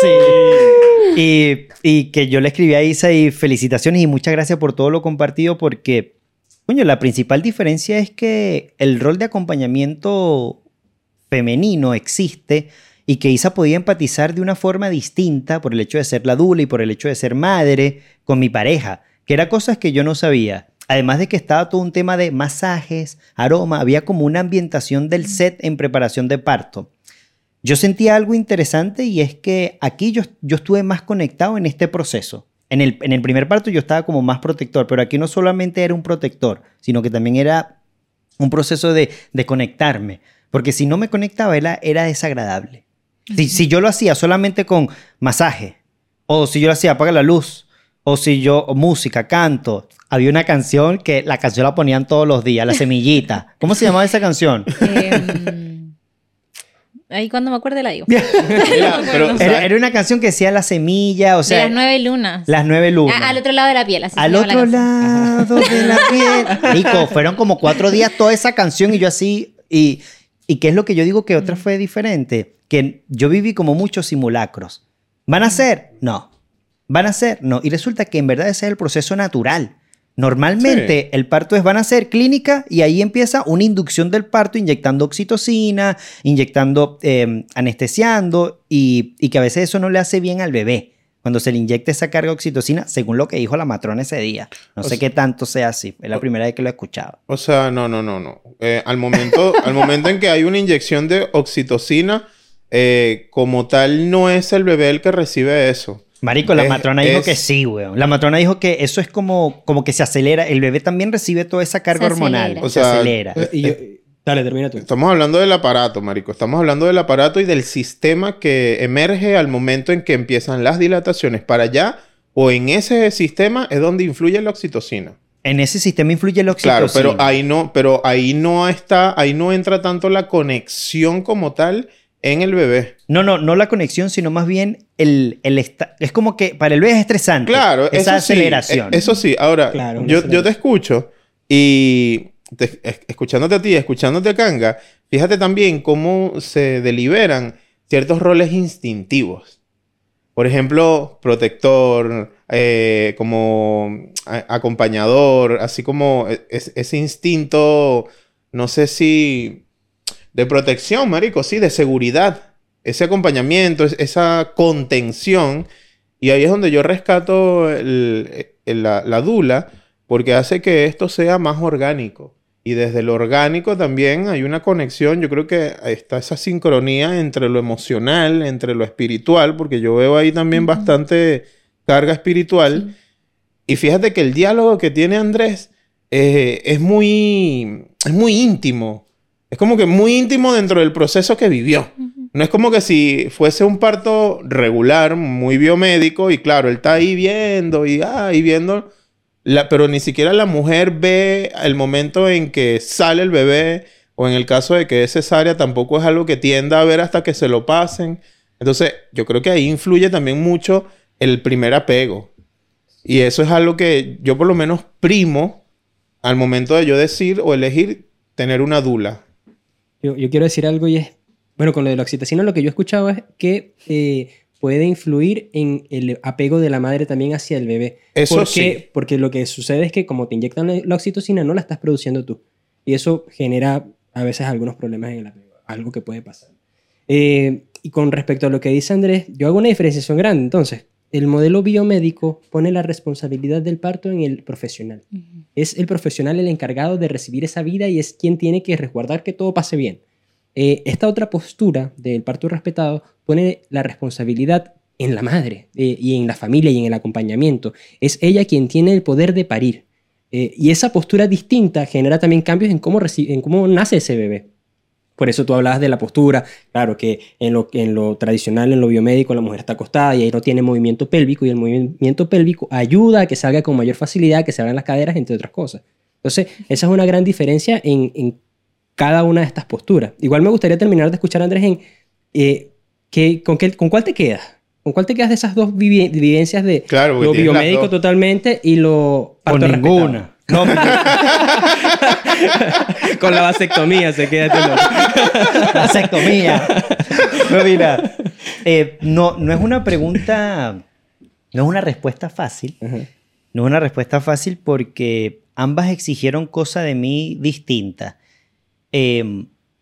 que sí. Y, y que yo le escribí a Isa y felicitaciones y muchas gracias por todo lo compartido porque, coño, la principal diferencia es que el rol de acompañamiento femenino existe y que Isa podía empatizar de una forma distinta por el hecho de ser la dula y por el hecho de ser madre con mi pareja, que eran cosas que yo no sabía. Además de que estaba todo un tema de masajes, aroma, había como una ambientación del set en preparación de parto. Yo sentía algo interesante y es que aquí yo, yo estuve más conectado en este proceso. En el, en el primer parto yo estaba como más protector, pero aquí no solamente era un protector, sino que también era un proceso de, de conectarme. Porque si no me conectaba era, era desagradable. Si, si yo lo hacía solamente con masaje, o si yo lo hacía apaga la luz, o si yo, o música, canto. Había una canción que la canción la ponían todos los días, La Semillita. ¿Cómo se llamaba esa canción? Eh, ahí cuando me acuerde la digo. Mira, pero, Era, ¿sabes? era una canción que decía La Semilla, o sea... de las nueve lunas. Las nueve lunas. Ah, al otro lado de la piel. Así se Al llama la otro canción. lado de la piel. Rico, fueron como cuatro días toda esa canción y yo así... Y, ¿y qué es lo que yo digo que otra fue diferente? Que yo viví como muchos simulacros. ¿Van a ser? No. ¿Van a ser? No. Y resulta que en verdad ese es el proceso natural. Normalmente Sí. el parto es van a ser clínica y ahí empieza una inducción del parto inyectando oxitocina, inyectando, eh, anestesiando y, y que a veces eso no le hace bien al bebé. Cuando se le inyecta esa carga de oxitocina, según lo que dijo la matrona ese día. No O sé sea- qué tanto sea así. Es la primera vez que lo escuchaba. O sea, no, no, no, no. Eh, al momento, al momento en que hay una inyección de oxitocina, eh, como tal, no es el bebé el que recibe eso. Marico, la Es- matrona dijo es- que sí, weón. La matrona dijo que eso es como, como que se acelera. El bebé también recibe toda esa carga Se hormonal. acelera. O se sea, acelera. Eh, y yo- dale, termina tú. Estamos hablando del aparato, marico. Estamos hablando del aparato y del sistema que emerge al momento en que empiezan las dilataciones. Para allá o en ese sistema es donde influye la oxitocina. En ese sistema influye la oxitocina. Claro, pero ahí no, pero ahí no está, ahí no entra tanto la conexión como tal en el bebé. No, no, no la conexión, sino más bien el, el esta- es como que para el bebé es estresante. Claro, esa eso sí, aceleración. eh, eso sí. Ahora, Claro, una yo, yo te aceleración. escucho y te- es- escuchándote a ti, escuchándote a Kanga, fíjate también cómo se deliberan ciertos roles instintivos. Por ejemplo, protector, eh, como a- acompañador, así como e- es- ese instinto, no sé si de protección, marico, sí, de seguridad. Ese acompañamiento, es- esa contención. Y ahí es donde yo rescato el- el- la, la dula, porque hace que esto sea más orgánico. Y desde lo orgánico también hay una conexión. Yo creo que está esa sincronía entre lo emocional, entre lo espiritual, porque yo veo ahí también Ujú. bastante carga espiritual. Sí. Y fíjate que el diálogo que tiene Andrés eh, es muy, es muy íntimo. Es como que muy íntimo dentro del proceso que vivió. Ujú. No es como que si fuese un parto regular, muy biomédico, y claro, él está ahí viendo y, ah, y viendo, la, pero ni siquiera la mujer ve el momento en que sale el bebé, o en el caso de que es cesárea, tampoco es algo que tienda a ver hasta que se lo pasen. Entonces, yo creo que ahí influye también mucho el primer apego. Y eso es algo que yo por lo menos primo al momento de yo decir o elegir tener una dula. Yo, yo quiero decir algo y es, bueno, con lo de la oxitocina lo que yo he escuchado es que eh, puede influir en el apego de la madre también hacia el bebé. Eso porque, sí. Porque lo que sucede es que como te inyectan la, la oxitocina no la estás produciendo tú. Y eso genera a veces algunos problemas en el apego, algo que puede pasar. Eh, y con respecto a lo que dice Andrés, yo hago una diferenciación grande. Entonces, el modelo biomédico pone la responsabilidad del parto en el profesional. Ujú. Es el profesional el encargado de recibir esa vida y es quien tiene que resguardar que todo pase bien. Eh, esta otra postura del parto respetado pone la responsabilidad en la madre eh, y en la familia y en el acompañamiento. Es ella quien tiene el poder de parir. Eh, y esa postura distinta genera también cambios en cómo, reci- en cómo nace ese bebé. Por eso tú hablabas de la postura. Claro que en lo, en lo tradicional, en lo biomédico, la mujer está acostada y ahí no tiene movimiento pélvico y el movimiento pélvico ayuda a que salga con mayor facilidad, que se abran las caderas, entre otras cosas. Entonces, esa es una gran diferencia en, en cada una de estas posturas. Igual me gustaría terminar de escuchar, Andrés, en eh, que, con, qué, con cuál te quedas. ¿Con cuál te quedas de esas dos vivi- vivencias de Claro, porque lo tienes las biomédico dos. totalmente y lo Con parto ninguna. No, respetado? Con la vasectomía se queda este loco. vasectomía. No, mira, eh, no, no es una pregunta, no es una respuesta fácil. Ajá. No es una respuesta fácil porque ambas exigieron cosas de mí distintas. Eh,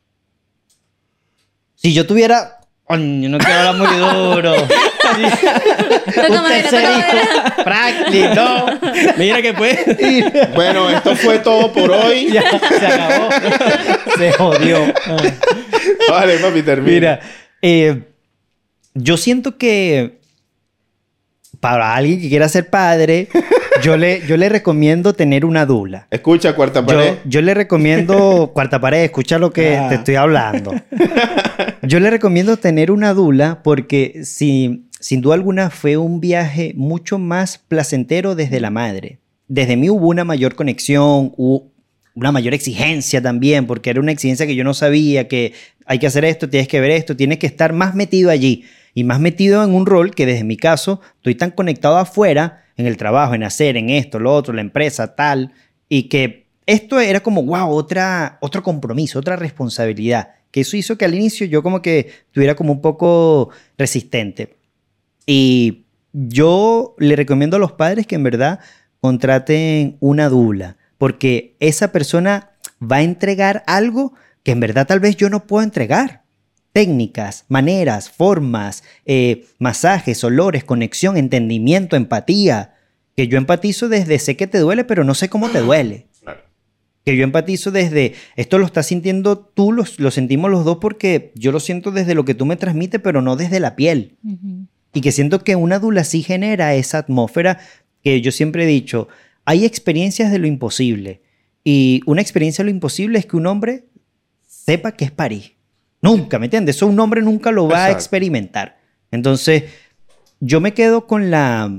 si yo tuviera... Coño, no quiero hablar muy duro. Toca Un madera, tercer toca hijo práctico, no. Mira que puede. Bueno, esto fue todo por hoy. Ya, se acabó. Se jodió. Vale, papi, termina. Mira, eh, yo siento que para alguien que quiera ser padre, yo le, yo le recomiendo tener una dula. Escucha, cuarta pared. Yo, yo le recomiendo, cuarta pared, escucha lo que Ah. te estoy hablando. Yo le recomiendo tener una dula porque si, sin duda alguna fue un viaje mucho más placentero desde la madre. Desde mí hubo una mayor conexión, hubo una mayor exigencia también, porque era una exigencia que yo no sabía, que hay que hacer esto, tienes que ver esto, tienes que estar más metido allí y más metido en un rol que desde mi caso estoy tan conectado afuera, en el trabajo, en hacer, en esto, lo otro, la empresa, tal, y que esto era como, wow, otra, otro compromiso, otra responsabilidad, que eso hizo que al inicio yo como que estuviera como un poco resistente. Y yo le recomiendo a los padres que en verdad contraten una dula, porque esa persona va a entregar algo que en verdad tal vez yo no puedo entregar. Técnicas, maneras, formas, eh, masajes, olores, conexión, entendimiento, empatía. Que yo empatizo desde sé que te duele, pero no sé cómo te duele. Claro. Que yo empatizo desde esto lo estás sintiendo tú, lo, lo sentimos los dos porque yo lo siento desde lo que tú me transmites, pero no desde la piel. Ujú. y que siento que una dula sí genera esa atmósfera que yo siempre he dicho, hay experiencias de lo imposible. Y una experiencia de lo imposible es que un hombre sepa que es parir. Nunca, ¿me entiendes? Eso un hombre nunca lo va Exacto. a experimentar. Entonces, yo me quedo con la...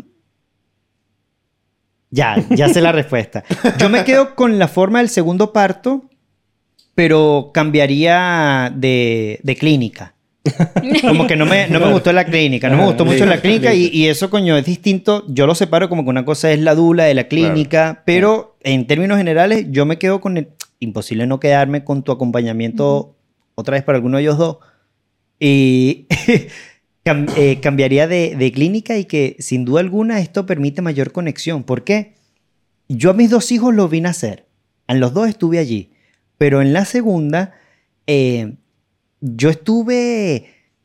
Ya, ya sé la respuesta. Yo me quedo con la forma del segundo parto, pero cambiaría de, de clínica. Como que no me, no me gustó la clínica, no me gustó mucho la clínica y, y eso, coño, es distinto. Yo lo separo como que una cosa es la dula de la clínica, claro. pero en términos generales yo me quedo con el... Imposible no quedarme con tu acompañamiento uh-huh. otra vez para alguno de ellos dos. Y cam, eh, cambiaría de, de clínica y que sin duda alguna esto permite mayor conexión. ¿Por qué? Yo a mis dos hijos los vi nacer. En los dos estuve allí. Pero en la segunda... Eh, yo estuve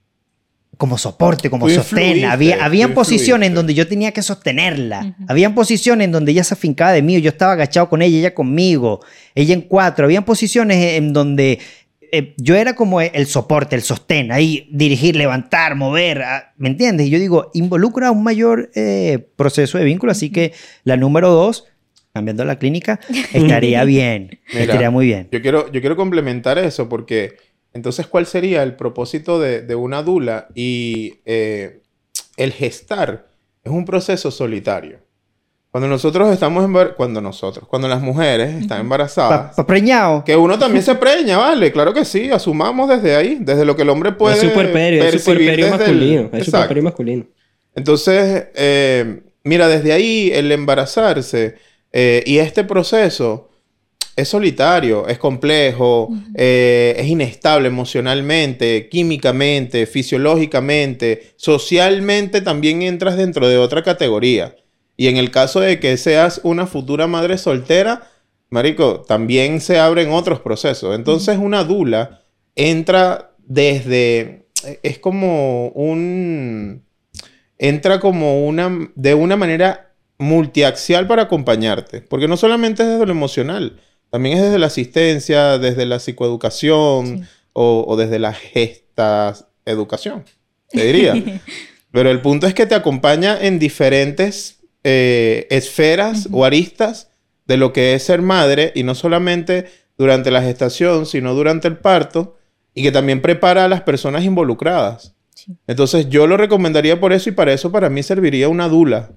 como soporte, como tú sostén. Influiste, Había, habían posiciones en donde yo tenía que sostenerla. Uh-huh. Habían posiciones en donde ella se afincaba de mí. Yo estaba agachado con ella, ella conmigo. Ella en cuatro. Habían posiciones en donde eh, yo era como el soporte, el sostén. Ahí dirigir, levantar, mover. ¿Me entiendes? Y yo digo, involucra un mayor eh, proceso de vínculo. Así que la número dos, cambiando la clínica, estaría bien. Mira, estaría muy bien. Yo quiero, yo quiero complementar eso porque... Entonces, ¿cuál sería el propósito de, de una dula? Y eh, el gestar es un proceso solitario. Cuando nosotros estamos embar- cuando nosotros, cuando las mujeres están embarazadas, pa, pa preñado. Que uno también se preña, vale, claro que sí, asumamos desde ahí, desde lo que el hombre puede es superperio, percibir es superperio desde masculino, el... es superperio masculino. Entonces, eh, mira, desde ahí el embarazarse eh, y este proceso es solitario, es complejo, uh-huh. eh, es inestable emocionalmente, químicamente, fisiológicamente, socialmente también entras dentro de otra categoría. Y en el caso de que seas una futura madre soltera, marico, también se abren otros procesos. Entonces uh-huh. una dula entra desde... Es como un... Entra como una... De una manera multiaxial para acompañarte. Porque no solamente es desde lo emocional. También es desde la asistencia, desde la psicoeducación sí. o, o desde la gesta educación, te diría. Pero el punto es que te acompaña en diferentes eh, esferas uh-huh. o aristas de lo que es ser madre y no solamente durante la gestación, sino durante el parto y que también prepara a las personas involucradas. Sí. Entonces yo lo recomendaría por eso y para eso para mí serviría una dula.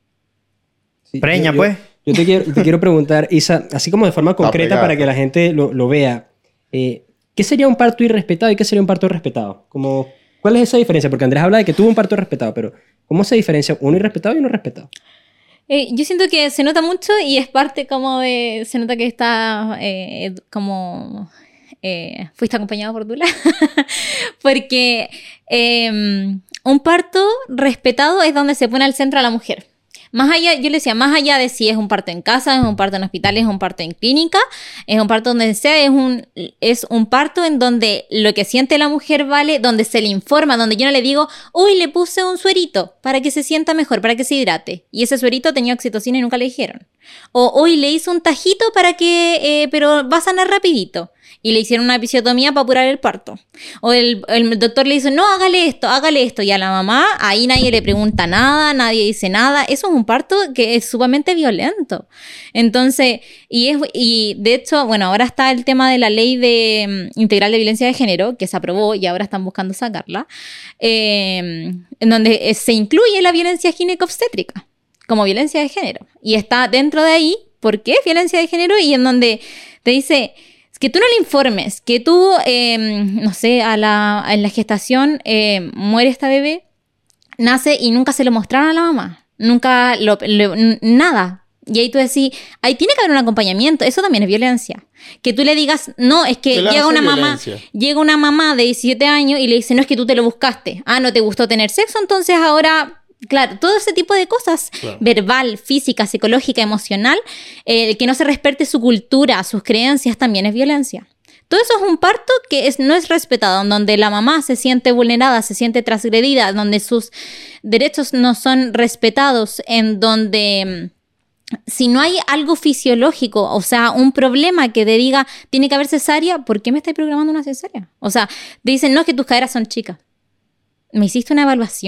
Sí, Preña, yo, pues. Yo te quiero, te quiero preguntar, Isa, así como de forma concreta para que la gente lo, lo vea, eh, ¿qué sería un parto irrespetado y qué sería un parto respetado? Como, ¿cuál es esa diferencia? Porque Andrés habla de que tuvo un parto respetado, pero ¿cómo se diferencia uno irrespetado y uno respetado? Eh, yo siento que se nota mucho y es parte como de... Se nota que está eh, como... Eh, fuiste acompañado por Dula. Porque eh, un parto respetado es donde se pone al centro a la mujer. Más allá, yo le decía, más allá de si es un parto en casa, es un parto en hospital, es un parto en clínica, es un parto donde sea, es un, es un parto en donde lo que siente la mujer vale, donde se le informa, donde yo no le digo, uy, le puse un suerito para que se sienta mejor, para que se hidrate. Y ese suerito tenía oxitocina y nunca le dijeron. O, uy, le hizo un tajito para que, eh, pero va a sanar rapidito. Y le hicieron una episiotomía para apurar el parto. O el, el doctor le dice, no, hágale esto, hágale esto. Y a la mamá, ahí nadie le pregunta nada, nadie dice nada. Eso es un parto que es sumamente violento. Entonces, y, es, y de hecho, bueno, ahora está el tema de la ley de, um, integral de violencia de género, que se aprobó y ahora están buscando sacarla, eh, en donde se incluye la violencia ginecobstétrica como violencia de género. Y está dentro de ahí, ¿por qué violencia de género? Y en donde te dice... Que tú no le informes, que tú, eh, no sé, a la, en la gestación eh, muere esta bebé, nace y nunca se lo mostraron a la mamá. Nunca, lo, lo, nada. Y ahí tú decís, ahí tiene que haber un acompañamiento. Eso también es violencia. Que tú le digas, no, es que llega una mamá, llega una mamá de diecisiete años y le dice, no, es que tú te lo buscaste. Ah, ¿no te gustó tener sexo? Entonces ahora... Claro, todo ese tipo de cosas, claro. Verbal, física, psicológica, emocional, eh, que no se respete su cultura, sus creencias, también es violencia. Todo eso es un parto que es, no es respetado, en donde la mamá se siente vulnerada, se siente transgredida, donde sus derechos no son respetados, en donde... Si no hay algo fisiológico, o sea, un problema que te diga, tiene que haber cesárea, ¿por qué me estáis programando una cesárea? O sea, te dicen, no, es que tus caderas son chicas. ¿Me hiciste una evaluación?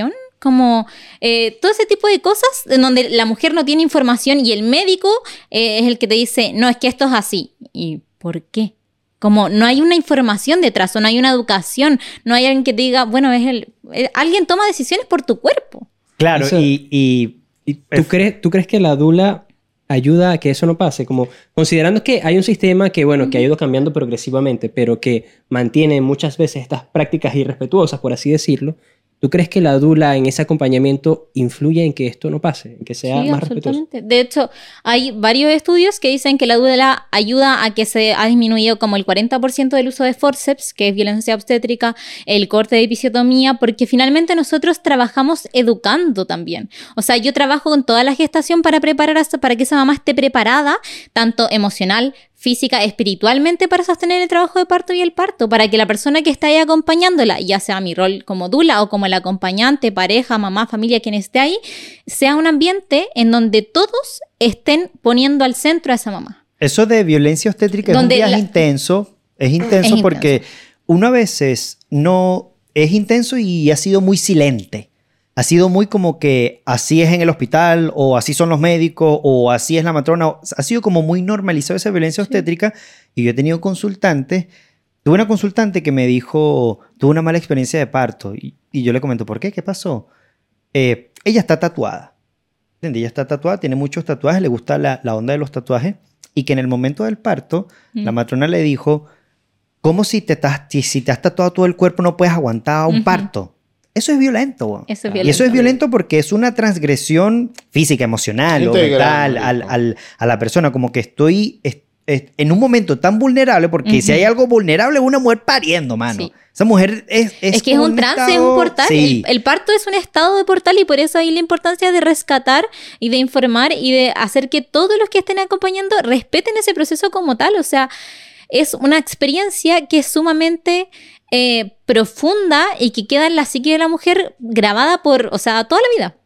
como eh, todo ese tipo de cosas en donde la mujer no tiene información y el médico eh, es el que te dice, no, es que esto es así. ¿Y por qué? Como no hay una información detrás, o no hay una educación, no hay alguien que te diga, bueno, es el, eh, alguien toma decisiones por tu cuerpo. Claro, Eso- y... y, ¿Y tú, crees, ¿Tú crees que la dula ayuda a que eso no pase? Como considerando que hay un sistema que, bueno, que ha ido cambiando progresivamente, pero que mantiene muchas veces estas prácticas irrespetuosas, por así decirlo. ¿Tú crees que la dula en ese acompañamiento influye en que esto no pase, en que sea Sí, más respetuoso? absolutamente. De hecho, hay varios estudios que dicen que la dula ayuda a que se ha disminuido como el cuarenta por ciento del uso de forceps, que es violencia obstétrica, el corte de episiotomía, porque finalmente nosotros trabajamos educando también. O sea, yo trabajo con toda la gestación para preparar hasta para que esa mamá esté preparada, tanto emocional, física, espiritualmente, para sostener el trabajo de parto y el parto, para que la persona que está ahí acompañándola, ya sea mi rol como dula o como el acompañante, pareja, mamá, familia, quien esté ahí, sea un ambiente en donde todos estén poniendo al centro a esa mamá. Eso de violencia obstétrica es un Donde viaje la- intenso. Es intenso Es porque uno a veces no... Es intenso y ha sido muy silente. Ha sido muy como que así es en el hospital, o así son los médicos, o así es la matrona. o- Ha sido como muy normalizado esa violencia obstétrica. Y yo he tenido consultantes. Tuve una consultante que me dijo, tuve una mala experiencia de parto. Y, y yo le comento, ¿por qué? ¿Qué pasó? Eh, ella está tatuada. ¿Entiendes? Ella está tatuada, tiene muchos tatuajes, le gusta la, la onda de los tatuajes. Y que en el momento del parto, Mm. la matrona le dijo, ¿cómo si te, estás, si, si te has tatuado todo el cuerpo no puedes aguantar un Ujú. parto? Eso es violento. weón. Eso es Y eso violento. es violento porque es una transgresión física, emocional o Integral, mental al, marico. al- a la persona. Como que estoy es- es- en un momento tan vulnerable, porque si Ujú. hay algo vulnerable es una mujer pariendo, mano. Sí. Esa mujer es... Es, Es, que es como un trance, es estado- un portal. Sí. El, el parto es un estado de portal y por eso hay la importancia de rescatar y de informar y de hacer que todos los que estén acompañando respeten ese proceso como tal. O sea, es una experiencia que es sumamente eh, profunda y que queda en la psique de la mujer grabada por, o sea, toda la vida.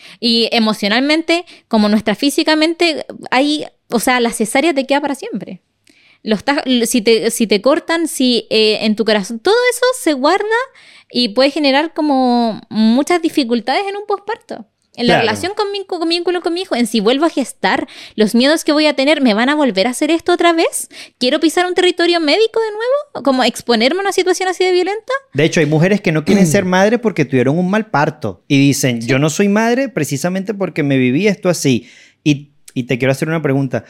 Y emocionalmente, como nuestra físicamente, hay, o sea, la cesárea te queda para siempre. Los taj- si, te, si te cortan, si eh, en tu corazón, todo eso se guarda y puede generar como muchas dificultades en un posparto. En la Claro. relación con mi, con, mi, con, con mi hijo, en si vuelvo a gestar, los miedos que voy a tener, ¿me van a volver a hacer esto otra vez? ¿Quiero pisar un territorio médico de nuevo? ¿Como exponerme a una situación así de violenta? De hecho, hay mujeres que no quieren ser madre porque tuvieron un mal parto y dicen, yo no soy madre precisamente porque me viví esto así. Y, y te quiero hacer una pregunta.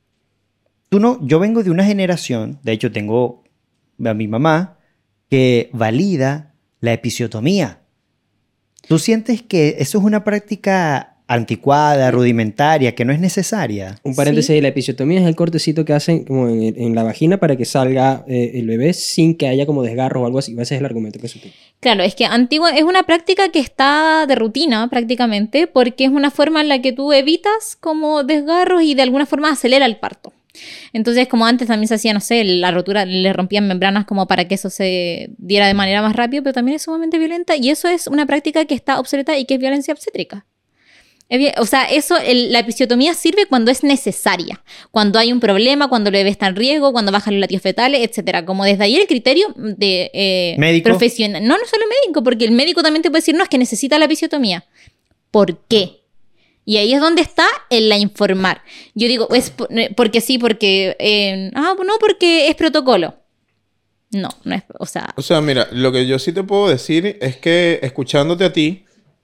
Tú no, yo vengo de una generación, de hecho tengo a mi mamá, que valida la episiotomía. ¿Tú sientes que eso es una práctica anticuada, rudimentaria, que no es necesaria? Un paréntesis, Sí. la episiotomía es el cortecito que hacen como en, en la vagina para que salga eh, el bebé sin que haya como desgarros o algo así. Ese es el argumento que se utiliza. Claro, es que antigua es una práctica que está de rutina prácticamente porque es una forma en la que tú evitas como desgarros y de alguna forma acelera el parto. Entonces, como antes también se hacía, no sé, la rotura, le rompían membranas como para que eso se diera de manera más rápida, pero también es sumamente violenta y eso es una práctica que está obsoleta y que es violencia obstétrica. Es bien- O sea, eso, el- la episiotomía sirve cuando es necesaria, cuando hay un problema, cuando el bebé está en riesgo, cuando bajan los latidos fetales, etcétera. Como desde ahí el criterio de eh, ¿Médico? profesional. No, no solo médico, porque el médico también te puede decir, no, es que necesita la episiotomía. ¿Por qué? Y ahí es donde está el la informar. Yo digo, es por- porque sí, porque... eh, ah, no, porque es protocolo. No, no es... O sea... O sea, mira, lo que yo sí te puedo decir es que escuchándote a ti,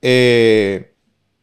eh,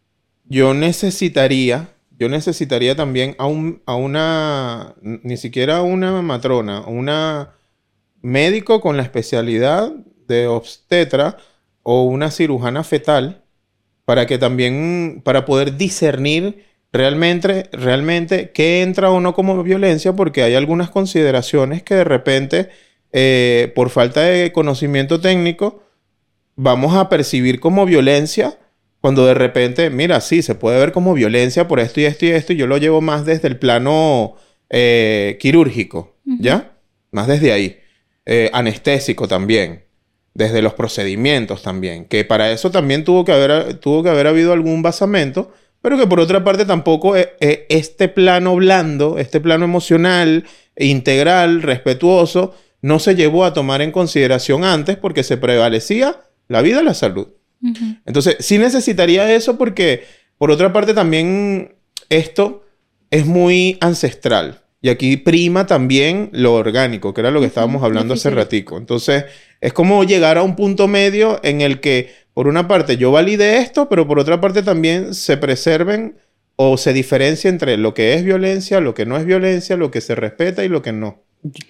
yo necesitaría, yo necesitaría también a, un, a una, ni siquiera a una matrona, a una médico con la especialidad de obstetra o una cirujana fetal para que también, para poder discernir realmente, realmente qué entra o no como violencia, porque hay algunas consideraciones que de repente, eh, por falta de conocimiento técnico, vamos a percibir como violencia, cuando de repente, mira, sí, se puede ver como violencia por esto y esto y esto, y yo lo llevo más desde el plano eh, quirúrgico, ¿ya? Más desde ahí. Eh, anestésico también. Desde los procedimientos también. Que para eso también tuvo que haber, tuvo que haber habido algún basamento, pero que por otra parte tampoco eh, eh, este plano blando, este plano emocional, integral, respetuoso, no se llevó a tomar en consideración antes porque se prevalecía la vida y la salud. Ujú. Entonces, sí necesitaría eso porque, por otra parte, también esto es muy ancestral. Y aquí prima también lo orgánico, que era lo que estábamos hablando hace ratico. Entonces, es como llegar a un punto medio en el que, por una parte, yo valide esto, pero por otra parte también se preserven o se diferencia entre lo que es violencia, lo que no es violencia, lo que se respeta y lo que no.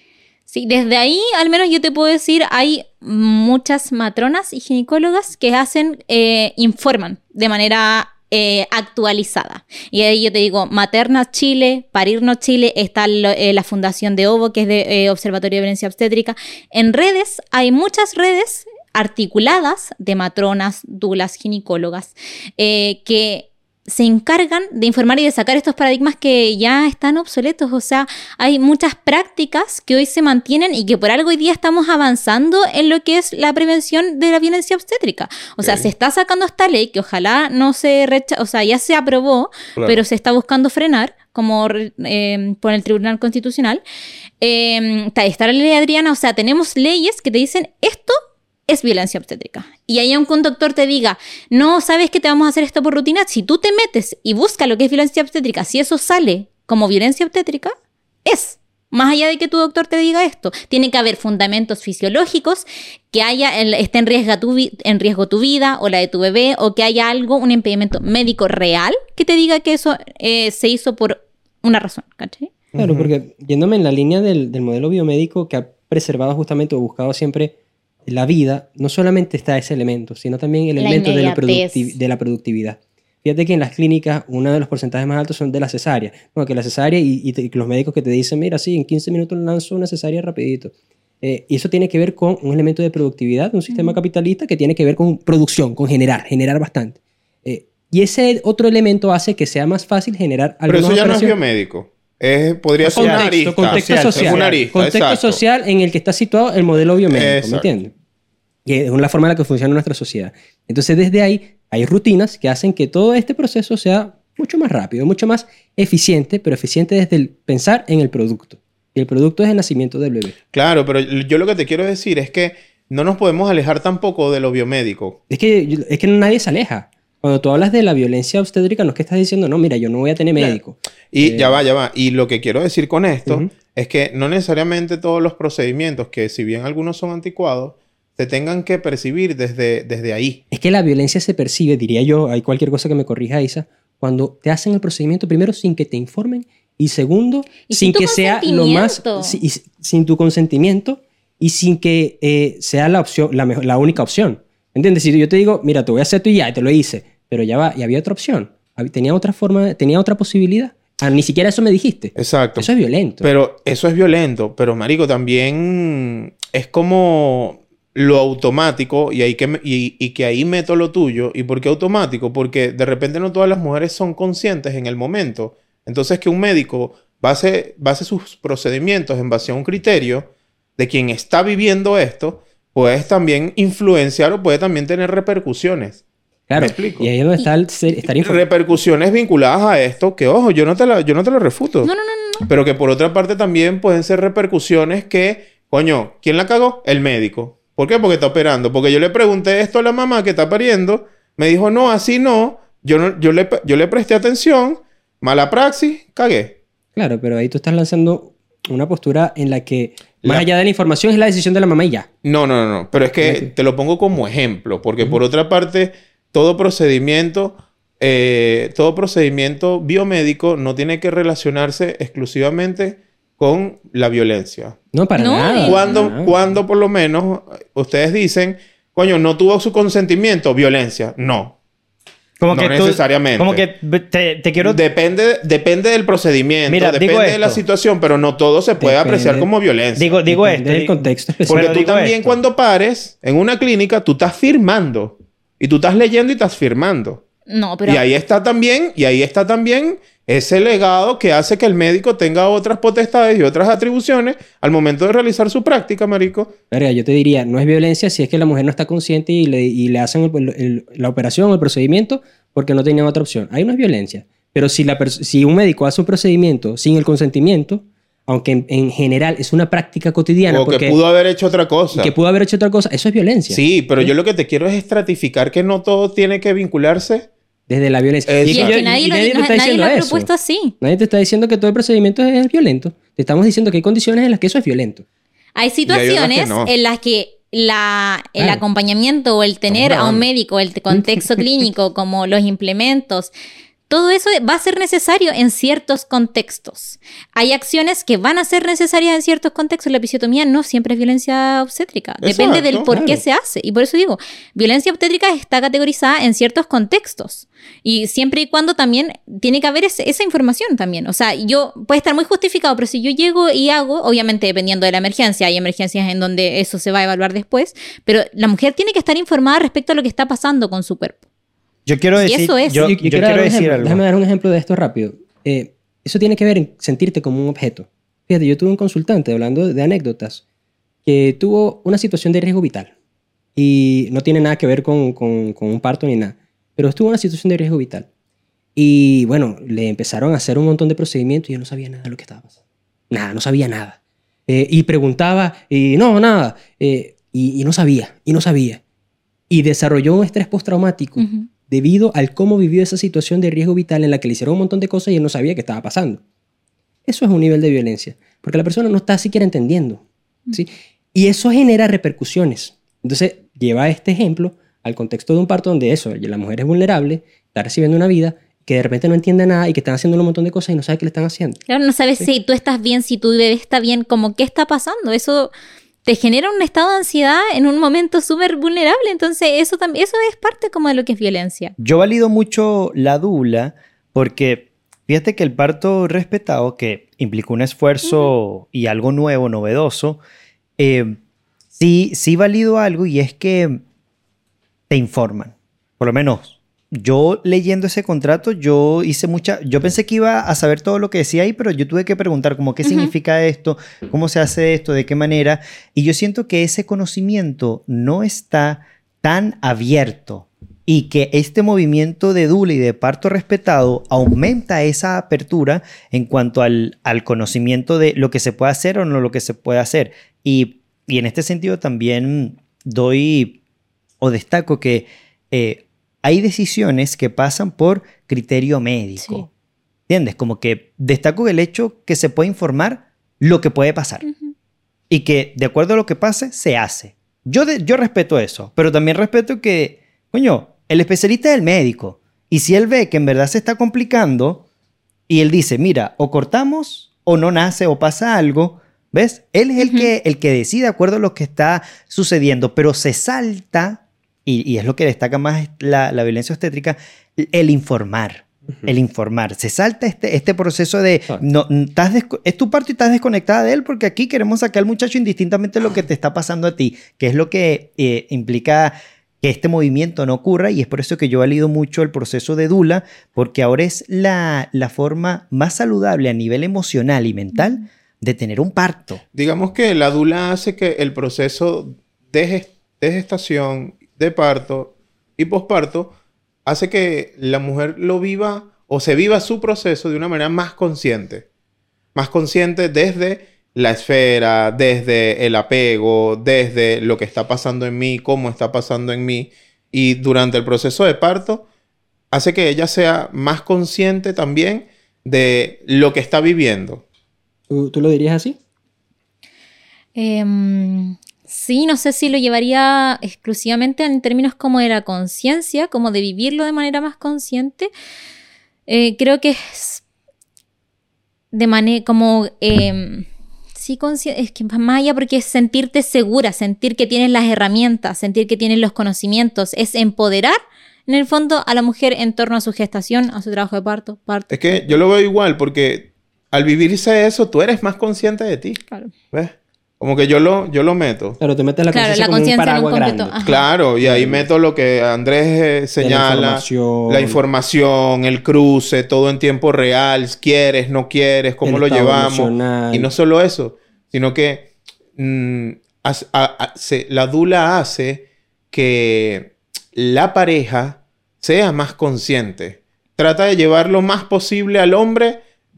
Sí, desde ahí, al menos yo te puedo decir, hay muchas matronas y ginecólogas que hacen, eh, informan de manera eh, actualizada. Y ahí yo te digo, Maternas Chile, Parirnos Chile, está lo, eh, la Fundación de Ovo, que es de eh, Observatorio de Violencia Obstétrica. En redes, hay muchas redes articuladas de matronas, dulas, ginecólogas, eh, que se encargan de informar y de sacar estos paradigmas que ya están obsoletos. O sea, hay muchas prácticas que hoy se mantienen y que por algo hoy día estamos avanzando en lo que es la prevención de la violencia obstétrica. O sea, Ok. se está sacando esta ley que ojalá no se rechace, o sea, ya se aprobó, Claro. pero se está buscando frenar como eh, por el Tribunal Constitucional. Eh, está, está la ley Adriana, o sea, tenemos leyes que te dicen esto es violencia obstétrica. Y ahí aunque un doctor te diga, no, sabes que te vamos a hacer esto por rutina, si tú te metes y buscas lo que es violencia obstétrica, si eso sale como violencia obstétrica, es. Más allá de que tu doctor te diga esto, tiene que haber fundamentos fisiológicos, que haya el, esté en riesgo, tu, vi- en riesgo tu vida o la de tu bebé, o que haya algo, un impedimento médico real que te diga que eso eh, se hizo por una razón, ¿cachai? Claro, Ujú. porque yéndome en la línea del, del modelo biomédico que ha preservado justamente o buscado siempre la vida, no solamente está ese elemento, sino también el La elemento de la, inmediatez. producti- de la productividad. Fíjate que en las clínicas uno de los porcentajes más altos son de la cesárea. Bueno, que la cesárea y, y te- los médicos que te dicen, mira, sí, en quince minutos lanzo una cesárea rapidito. Eh, y eso tiene que ver con un elemento de productividad de un sistema capitalista que tiene que ver con producción, con generar, generar bastante. Eh, y ese otro elemento hace que sea más fácil generar Pero algunas eso ya no es operaciones. biomédico. Es, podría ser una Contexto, arista. contexto social, social. Es una arista, contexto exacto. social en el que está situado el modelo biomédico, Exacto. ¿me entiendes? Que es la forma en la que funciona nuestra sociedad. Entonces, desde ahí hay rutinas que hacen que todo este proceso sea mucho más rápido, mucho más eficiente, pero eficiente desde el pensar en el producto. Y el producto es el nacimiento del bebé. Claro, pero yo lo que te quiero decir es que no nos podemos alejar tampoco de lo biomédico. Es que, es que nadie se aleja. Cuando tú hablas de la violencia obstétrica, no es que estás diciendo, no, mira, yo no voy a tener médico. Y Eh, ya va, ya va. Y lo que quiero decir con esto Ujú. es que no necesariamente todos los procedimientos, que si bien algunos son anticuados, se tengan que percibir desde, desde ahí. Es que la violencia se percibe, diría yo, hay cualquier cosa que me corrija, Isa, cuando te hacen el procedimiento primero sin que te informen y segundo, Y sin sin tu que sea lo más, consentimiento. si- y sin tu consentimiento y sin que eh, sea la opción, la, mejor- la única opción. ¿Entiendes? Si yo te digo, mira, te voy a hacer esto y ya, y te lo hice, pero ya va, y había otra opción, Hab- tenía otra forma, tenía otra posibilidad. Ah, ni siquiera eso me dijiste. Exacto. Eso es violento. Pero eso es violento. Pero, marico, también es como lo automático y, ahí que, me- y, y que ahí meto lo tuyo. ¿Y por qué automático? Porque de repente no todas las mujeres son conscientes en el momento. Entonces que un médico base, base sus procedimientos en base a un criterio de quien está viviendo esto, puede también influenciar o puede también tener repercusiones. Claro, ¿Me explico? y ahí es donde está el ser- estar informado. Repercusiones vinculadas a esto que, ojo, yo no te, la, yo no te lo refuto. No, no, no, no. Pero que por otra parte también pueden ser repercusiones que, coño, ¿quién la cagó? El médico. ¿Por qué? Porque está operando. Porque yo le pregunté esto a la mamá que está pariendo. Me dijo, no, así no. Yo, no, yo, le, yo le presté atención. Mala praxis. Cagué. Claro, pero ahí tú estás lanzando una postura en la que, más La- allá de la información, es la decisión de la mamá y ya. No, no, no, no. Pero es que Ok. te lo pongo como ejemplo. Porque por otra parte, todo procedimiento... eh, todo procedimiento biomédico no tiene que relacionarse exclusivamente con la violencia. No, para No, nada. y- Cuando, para nada. cuando por lo menos ustedes dicen, coño, no tuvo su consentimiento, violencia. No. Como No que tú- necesariamente. Como que te, te quiero... Depende, depende del procedimiento, Mira, depende digo de la esto. situación, pero no todo se puede Depende- apreciar como violencia. Digo, digo Depende esto. del di- contexto específico. Porque pero tú digo también esto. cuando pares en una clínica, tú estás firmando. Y tú estás leyendo y estás firmando. No, pero Y ahí está también, y ahí está también ese legado que hace que el médico tenga otras potestades y otras atribuciones al momento de realizar su práctica, marico. Verga, yo te diría, no es violencia si es que la mujer no está consciente y le, y le hacen el- el- la operación o el procedimiento porque no tenían otra opción. Ahí no es violencia. Pero si, la pers- si un médico hace un procedimiento sin el consentimiento, aunque en, en general es una práctica cotidiana. O que porque, pudo haber hecho otra cosa. que pudo haber hecho otra cosa, eso es violencia. Sí, pero ¿sí? yo lo que te quiero es estratificar que no todo tiene que vincularse. Desde la violencia. Es- Y es Exacto. que yo- nadie, y lo, nadie te no- está nadie diciendo lo ha eso. propuesto así. Nadie te está diciendo que todo el procedimiento es violento. Te estamos diciendo que hay condiciones en las que eso es violento. Hay hay otras que situaciones no. en las que la, el Claro. acompañamiento o el tener Estamos a un grabando. médico, el contexto clínico, como los implementos, todo eso va a ser necesario en ciertos contextos. Hay acciones que van a ser necesarias en ciertos contextos. La episiotomía no siempre es violencia obstétrica. Depende Exacto, del por qué claro. se hace. Y por eso digo, violencia obstétrica está categorizada en ciertos contextos. Y siempre y cuando también tiene que haber ese- esa información también. O sea, yo puede estar muy justificado, pero si yo llego y hago, obviamente dependiendo de la emergencia, hay emergencias en donde eso se va a evaluar después, pero la mujer tiene que estar informada respecto a lo que está pasando con su cuerpo. Yo quiero Y decir, eso es. yo, Yo- yo yo quiero quiero dar un decir ejemplo. algo. Déjame dar un ejemplo de esto rápido. Eh, eso tiene que ver en sentirte como un objeto. Fíjate, yo tuve un consultante, hablando de anécdotas, que tuvo una situación de riesgo vital. Y no tiene nada que ver con, con, con un parto ni nada. Pero estuvo en una situación de riesgo vital. Y bueno, le empezaron a hacer un montón de procedimientos y yo no sabía nada de lo que estaba pasando. Nada, no sabía nada. Eh, y preguntaba, y no, nada. Eh, y, y no sabía, y no sabía. Y desarrolló un estrés postraumático Ujú. debido al cómo vivió esa situación de riesgo vital en la que le hicieron un montón de cosas y él no sabía qué estaba pasando. Eso es un nivel de violencia, porque la persona no está siquiera entendiendo, ¿sí? Y eso genera repercusiones. Entonces, lleva este ejemplo al contexto de un parto donde eso, la mujer es vulnerable, está recibiendo una vida, que de repente no entiende nada y que están haciendo un montón de cosas y no sabe qué le están haciendo. Claro, no sabes Sí. si tú estás bien, si tu bebé está bien, como qué está pasando. Eso te genera un estado de ansiedad en un momento súper vulnerable. Entonces, eso también, eso es parte como de lo que es violencia. Yo valido mucho la dula porque fíjate que el parto respetado, que implicó un esfuerzo y algo nuevo, novedoso, eh, sí, sí valido algo y es que te informan. Por lo menos yo leyendo ese contrato, yo hice mucha... Yo pensé que iba a saber todo lo que decía ahí, pero yo tuve que preguntar como qué Ujú. significa esto, cómo se hace esto, de qué manera. Y yo siento que ese conocimiento no está tan abierto y que este movimiento de dula y de parto respetado aumenta esa apertura en cuanto al, al conocimiento de lo que se puede hacer o no lo que se puede hacer. Y, y en este sentido también doy o destaco que eh, hay decisiones que pasan por criterio médico. ¿Entiendes? Como que destaco el hecho que se puede informar lo que puede pasar. Ujú. Y que de acuerdo a lo que pase, se hace. Yo, de- yo respeto eso, pero también respeto que, coño, el especialista es el médico. Y si él ve que en verdad se está complicando y él dice, mira, o cortamos o no nace o pasa algo, ¿ves? Él es el, Ujú. que, el que decide de acuerdo a lo que está sucediendo, pero se salta, y, y es lo que destaca más la, la violencia obstétrica, el informar. El informar. Se salta este, este proceso de Claro. no, estás desco- es tu parto y estás desconectada de él porque aquí queremos sacar al muchacho indistintamente de lo que te está pasando a ti, que es lo que eh, implica que este movimiento no ocurra, y es por eso que yo valido mucho el proceso de dula, porque ahora es la, la forma más saludable a nivel emocional y mental de tener un parto. Digamos que la dula hace que el proceso de, ges- de gestación, de parto y posparto hace que la mujer lo viva o se viva su proceso de una manera más consciente. Más consciente desde la esfera, desde el apego, desde lo que está pasando en mí, cómo está pasando en mí. Y durante el proceso de parto hace que ella sea más consciente también de lo que está viviendo. ¿Tú, tú lo dirías así? Em, sí, no sé si lo llevaría exclusivamente en términos como de la conciencia, como de vivirlo de manera más consciente. Eh, creo que es de manera como... em, sí, consci- es que más allá porque es sentirte segura, sentir que tienes las herramientas, sentir que tienes los conocimientos, es empoderar en el fondo a la mujer en torno a su gestación, a su trabajo de parto, parto. Es que yo lo veo igual porque al vivirse eso, tú eres más consciente de ti. Claro. ¿Ves? Como que yo lo, yo lo meto. Claro, te metes la Claro, conciencia la como un conciencia en un paraguas completo. grande. Ajá. Claro, y ahí meto lo que Andrés eh, señala. información. La información, el cruce, todo en tiempo real. Quieres, no quieres, cómo El lo estado llevamos. emocional. Y no solo eso, sino que mm, hace- a- a- se- la dula hace que la pareja sea más consciente. Trata de llevar lo más posible al hombre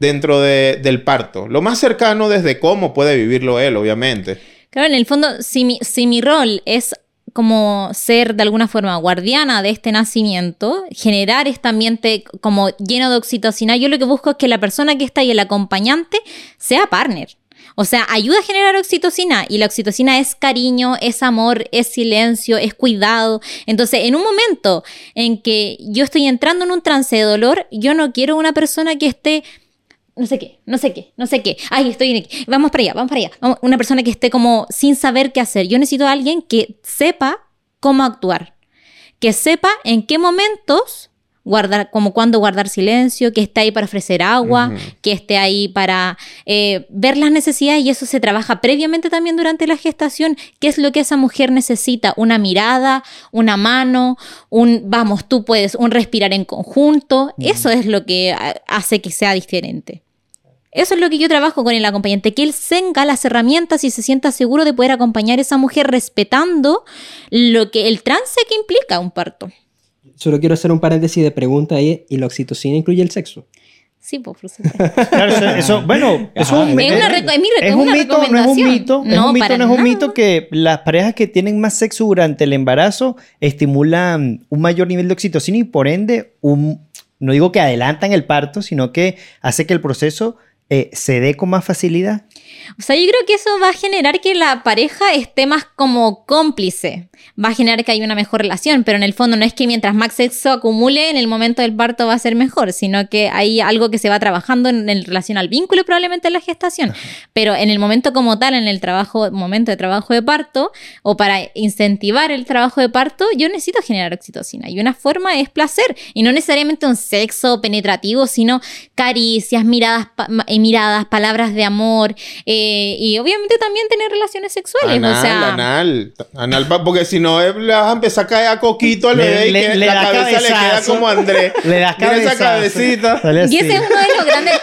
dentro de, del parto? Lo más cercano desde cómo puede vivirlo él, obviamente. Claro, en el fondo, si mi, si mi rol es como ser de alguna forma guardiana de este nacimiento, generar este ambiente como lleno de oxitocina, yo lo que busco es que la persona que está ahí, el acompañante, sea partner. O sea, ayuda a generar oxitocina, y la oxitocina es cariño, es amor, es silencio, es cuidado. Entonces, en un momento en que yo estoy entrando en un trance de dolor, yo no quiero una persona que esté no sé qué, no sé qué, no sé qué. Ay, estoy en aquí. Vamos para allá, vamos para allá. Vamos, una persona que esté como sin saber qué hacer. Yo necesito a alguien que sepa cómo actuar, que sepa en qué momentos guardar, como cuándo guardar silencio, que esté ahí para ofrecer agua, uh-huh. que esté ahí para eh, ver las necesidades, y eso se trabaja previamente también durante la gestación. ¿Qué es lo que esa mujer necesita? Una mirada, una mano, un vamos, tú puedes, un respirar en conjunto. Uh-huh. Eso es lo que hace que sea diferente. Eso es lo que yo trabajo con el acompañante, que él tenga las herramientas y se sienta seguro de poder acompañar a esa mujer respetando lo que el trance que implica un parto. Solo quiero hacer un paréntesis de pregunta ahí. ¿Y la oxitocina incluye el sexo? Sí, pues, por supuesto. Claro, eso, eso, bueno, eso es un, es una reco- es mi reco- es un mito, no es un mito, no, es un mito, no es un nada. mito que las parejas que tienen más sexo durante el embarazo estimulan un mayor nivel de oxitocina y por ende, un, no digo que adelantan el parto, sino que hace que el proceso eh, se dé con más facilidad. O sea, yo creo que eso va a generar que la pareja esté más como cómplice. Va a generar que haya una mejor relación, pero en el fondo no es que mientras más sexo acumule, en el momento del parto va a ser mejor, sino que hay algo que se va trabajando en, en relación al vínculo y probablemente en la gestación. Ajá. Pero en el momento como tal, en el trabajo, momento de trabajo de parto, o para incentivar el trabajo de parto, yo necesito generar oxitocina. Y una forma es placer. Y no necesariamente un sexo penetrativo, sino caricias, miradas, pa- miradas palabras de amor, eh, y obviamente también tener relaciones sexuales. Anal, o sea, anal. Anal, porque si no eh, le vas a empezar a caer a coquito al Le- bebé y le- que le la da cabeza le cabezazo. queda como Andrés. Le das Mira esa cabezazo. cabecita. Sale y así. ese es uno de los grandes...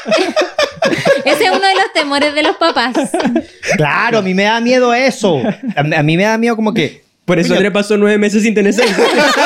ese es uno de los temores de los papás. Claro, a mí me da miedo eso. A, a mí me da miedo como que... Por eso Andrés pasó nueve meses sin tener sexo.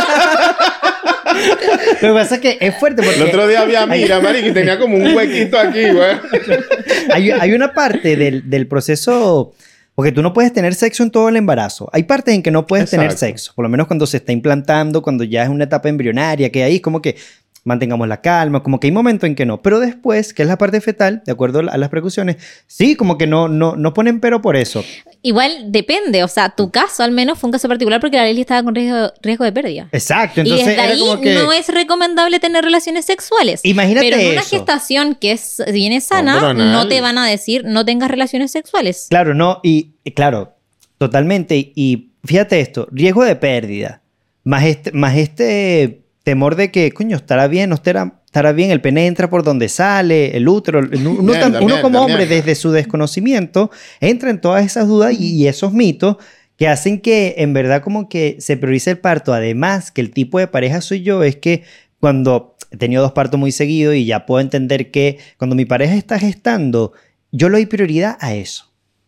Lo que pasa es que es fuerte porque... El otro día había mira, marico, y tenía como un huequito aquí, güey. hay, hay una parte del, del proceso... Porque tú no puedes tener sexo en todo el embarazo. Hay partes en que no puedes Exacto. tener sexo. Por lo menos cuando se está implantando, cuando ya es una etapa embrionaria, que ahí es como que mantengamos la calma, como que hay momentos en que no. Pero después, que es la parte fetal, de acuerdo a las precauciones, sí, como que no, no, no ponen pero por eso. Igual depende, o sea, tu caso al menos fue un caso particular porque la Lili estaba con riesgo, riesgo de pérdida. Exacto. Y Entonces desde era ahí como que... no es recomendable tener relaciones sexuales. Imagínate Pero en una eso. gestación que es, viene sana, Hombre, anal. no te van a decir no tengas relaciones sexuales. Claro, no, y, y claro, totalmente. Y fíjate esto, riesgo de pérdida, más este, más este temor de que, coño, estará bien, no estará, estará bien, el pene entra por donde sale, el útero. el- uno, Mierda, tam- uno mierda, como hombre, mierda. desde su desconocimiento, entra en todas esas dudas y, y esos mitos que hacen que en verdad como que se priorice el parto. Además, que el tipo de pareja soy yo, es que cuando he tenido dos partos muy seguidos y ya puedo entender que cuando mi pareja está gestando, yo le doy prioridad a eso,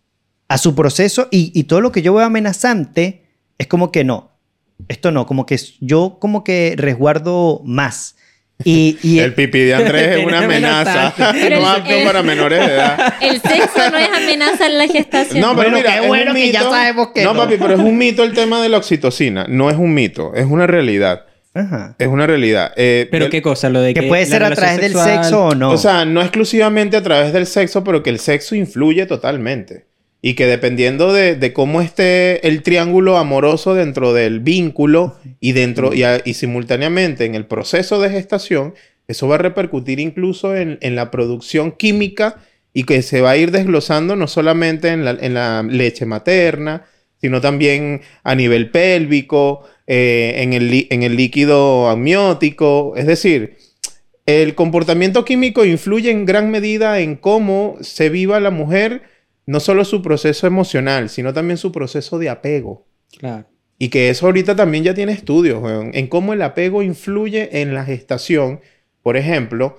a su proceso, y, y todo lo que yo veo amenazante es como que no, esto no, como que yo como que resguardo más. Y, y El pipí de Andrés es una amenaza. Pero No el- apto el- para menores de edad. El sexo no es amenaza en la gestación. No, pero Bueno, mira, qué es bueno un que ya mito. sabemos que no, no. papi, pero es un mito el tema de la oxitocina. No es un mito, es una realidad. Ajá. Es una realidad. Eh, ¿Pero el- qué cosa? Lo de Que que puede la ser a relación través del sexual- sexo o no. O sea, no exclusivamente a través del sexo, pero que el sexo influye totalmente. Y que dependiendo de, de cómo esté el triángulo amoroso dentro del vínculo y dentro y, a- y simultáneamente en el proceso de gestación, eso va a repercutir incluso en, en la producción química y que se va a ir desglosando no solamente en la, en la leche materna, sino también a nivel pélvico, eh, en, el, lí- en el líquido amniótico. Es decir, el comportamiento químico influye en gran medida en cómo se viva la mujer, no solo su proceso emocional, sino también su proceso de apego. Claro. Y que eso ahorita también ya tiene estudios, weón, en cómo el apego influye en la gestación. Por ejemplo,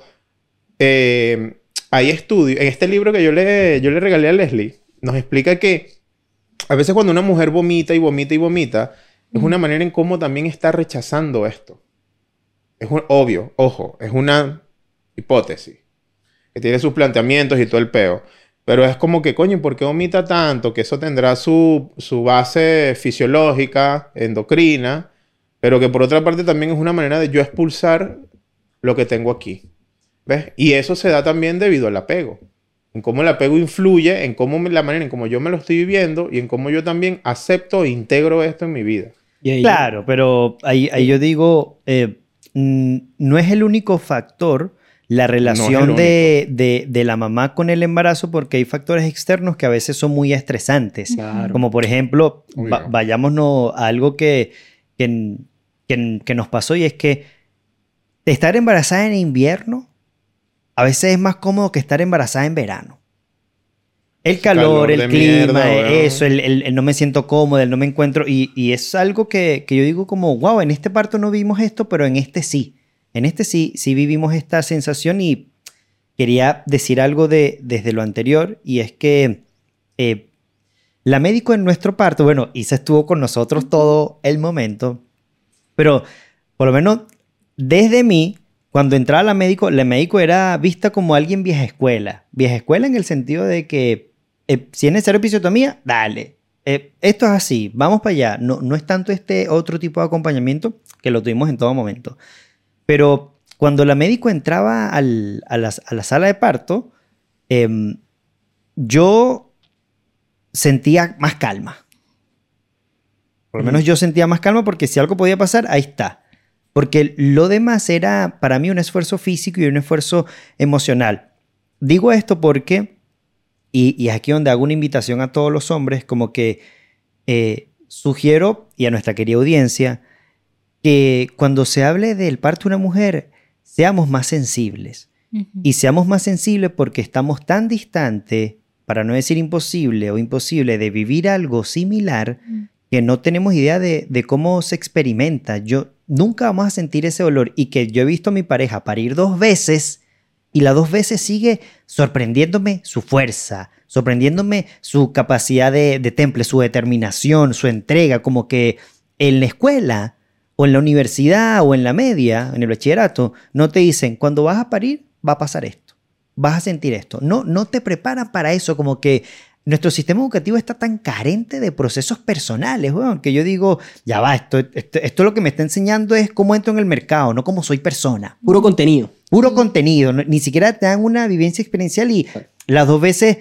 eh, hay estudios, en este libro que yo le, yo le regalé a Leslie, nos explica que a veces cuando una mujer vomita y vomita y vomita, es una manera en cómo también está rechazando esto. Es un, obvio, ojo, es una hipótesis. que tiene sus planteamientos y todo el peo. Pero es como que, coño, ¿por qué vomita tanto? Que eso tendrá su, su base fisiológica, endocrina, pero que por otra parte también es una manera de yo expulsar lo que tengo aquí. ¿Ves? Y eso se da también debido al apego. En cómo el apego influye, en cómo me, la manera en cómo yo me lo estoy viviendo y en cómo yo también acepto e integro esto en mi vida. Y ahí- Claro, pero ahí, ahí yo digo, eh, mm, no es el único factor la relación el de, de, de la mamá con el embarazo, porque hay factores externos que a veces son muy estresantes. Claro. Como por ejemplo, Obvio. va- vayámonos a algo que, que, que, que nos pasó, y es que estar embarazada en invierno a veces es más cómodo que estar embarazada en verano. El calor, Calor el de clima, mierda, eh, weón. eso, el, el- el no me siento cómodo, el no me encuentro. Y, y es algo que, que yo digo como, wow, en este parto no vimos esto, pero en este sí. En este sí, sí vivimos esta sensación, y quería decir algo de, desde lo anterior, y es que eh, la médico en nuestro parto, bueno, Isa estuvo con nosotros todo el momento, pero por lo menos desde mí, cuando entraba la médico, la médico era vista como alguien vieja escuela. Vieja escuela en el sentido de que eh, si es necesario episiotomía, dale. Eh, esto es así, vamos para allá. No, no es tanto este otro tipo de acompañamiento que lo tuvimos en todo momento. Pero cuando la médico entraba al- a, la, a la sala de parto, em, yo sentía más calma. Por lo menos yo sentía más calma, porque si algo podía pasar, ahí está. Porque lo demás era para mí un esfuerzo físico y un esfuerzo emocional. Digo esto porque, y, y es aquí donde hago una invitación a todos los hombres, como que eh, sugiero, y a nuestra querida audiencia, que cuando se hable del parto de una mujer, seamos más sensibles. Ujú. Y seamos más sensibles porque estamos tan distantes, para no decir imposible o imposible, de vivir algo similar, que no tenemos idea de, de cómo se experimenta. Yo nunca vamos a sentir ese dolor. Y que yo he visto a mi pareja parir dos veces, y las dos veces sigue sorprendiéndome su fuerza, sorprendiéndome su capacidad de, de temple, su determinación, su entrega. Como que en la escuela, o en la universidad, o en la media, en el bachillerato, no te dicen, cuando vas a parir, va a pasar esto. Vas a sentir esto. No, no te preparan para eso. Como que nuestro sistema educativo está tan carente de procesos personales, weón, que yo digo, ya va, esto, esto, esto lo que me está enseñando es cómo entro en el mercado, no cómo soy persona. Puro contenido. Puro contenido. no- ni siquiera te dan una vivencia experiencial, y las dos veces...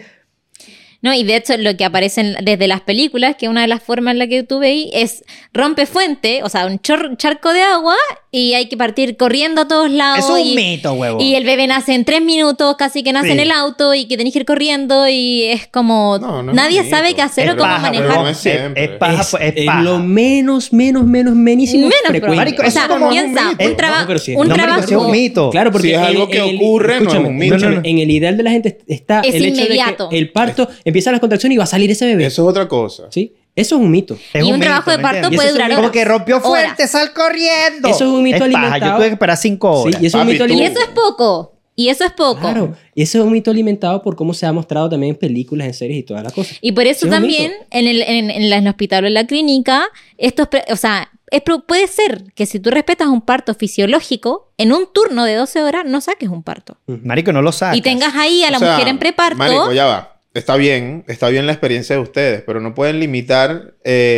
No, y de hecho lo que aparece en- desde las películas, que una de las formas en la que tú veis es rompe fuente, o sea, un chor- charco de agua, y hay que partir corriendo a todos lados. Eso es y, un mito, huevo. y el bebé nace en tres minutos, casi que nace Sí. en el auto, y que tenés que ir corriendo, y es como No, no es nadie bonito. sabe qué hacer Es o cómo paja, pero manejar. no es siempre. Es, es paja, es, pues, es es paja. lo menos, menos, menos, menísimo Menos, pero, frecuente. marico, o eso sea, como es un piensa, mito. un, traba- No, pero sí es- un no, marico, trabajo sí es un mito. Claro, porque Si es en- algo que en- ocurre, no es escúchame, un mito. escúchame, No, no, no. en el ideal de la gente está Es el hecho inmediato. de que el parto empieza las contracciones y va a salir ese bebé. Eso es otra cosa. ¿Sí? Eso es un mito. Es Y un mito, trabajo de ¿me parto entiendes? puede Y eso es durar un- Como horas. que rompió fuerte, Horas. sal corriendo. Eso es un mito paja, alimentado. Yo tuve que esperar cinco horas. Sí, y eso es un Papi, mito tú- Y alimentado. eso es poco. Y eso es poco. Claro, y eso es un mito alimentado por cómo se ha mostrado también en películas, en series y todas las cosas. Y por eso Sí, es un también mito. en el, en, en la- en el hospital o en la clínica, estos, pre- o sea, es, pro- puede ser que si tú respetas un parto fisiológico, en un turno de doce horas no saques un parto. Marico, no lo sacas. Y tengas ahí a la O sea, mujer en preparto. Marico, ya va. Está bien, está bien la experiencia de ustedes, pero no pueden limitar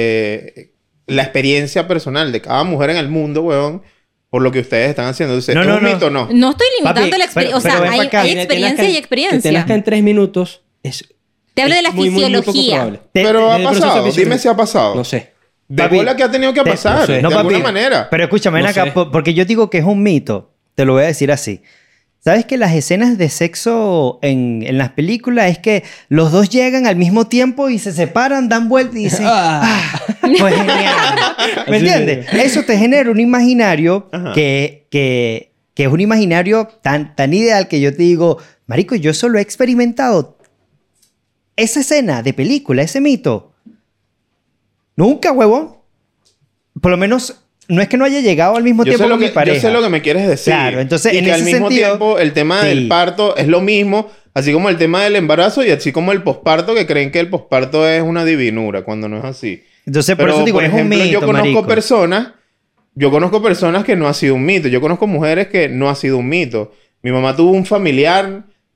eh, la experiencia personal de cada mujer en el mundo, weón, por lo que ustedes están haciendo. Entonces, No, ¿es no, un no. mito o no? No estoy limitando Papi, la experiencia. pero- O sea, pero ven hay, pa' acá. hay Que te experiencia nazca- y Que te experiencia. nazca en tres minutos es Te hablo de la muy, muy, muy poco fisiología. probable. Te- Pero ha desde el proceso pasado. fisiológico. Dime si ha pasado. No sé. De Papi, bola que ha tenido que te- pasar, no sé. de No, alguna papi, manera. Pero escúchame, ven No acá, sé. po- porque yo digo que es un mito. Te lo voy a decir así. ¿Sabes que las escenas de sexo en, en las películas es que los dos llegan al mismo tiempo y se separan, dan vuelta y dicen, Ah. ah, pues genial. ¿Me Sí, entiendes? Eso te genera un imaginario Ajá. que, que, que es un imaginario tan, tan ideal que yo te digo, marico, yo solo he experimentado esa escena de película, ese mito. Nunca, huevón. Por lo menos, no es que no haya llegado al mismo Yo tiempo sé, lo con que, mi pareja. yo sé lo que me quieres decir. Claro, entonces, y en que al ese mismo sentido- tiempo el tema Sí. del parto es lo mismo, así como el tema del embarazo y así como el posparto, que creen que el posparto es una divinura, cuando no es así. Entonces, por Pero, eso digo, por es ejemplo, un mito, yo conozco marico. personas, yo conozco personas que no ha sido un mito. Yo conozco mujeres que no ha sido un mito. Mi mamá tuvo un familiar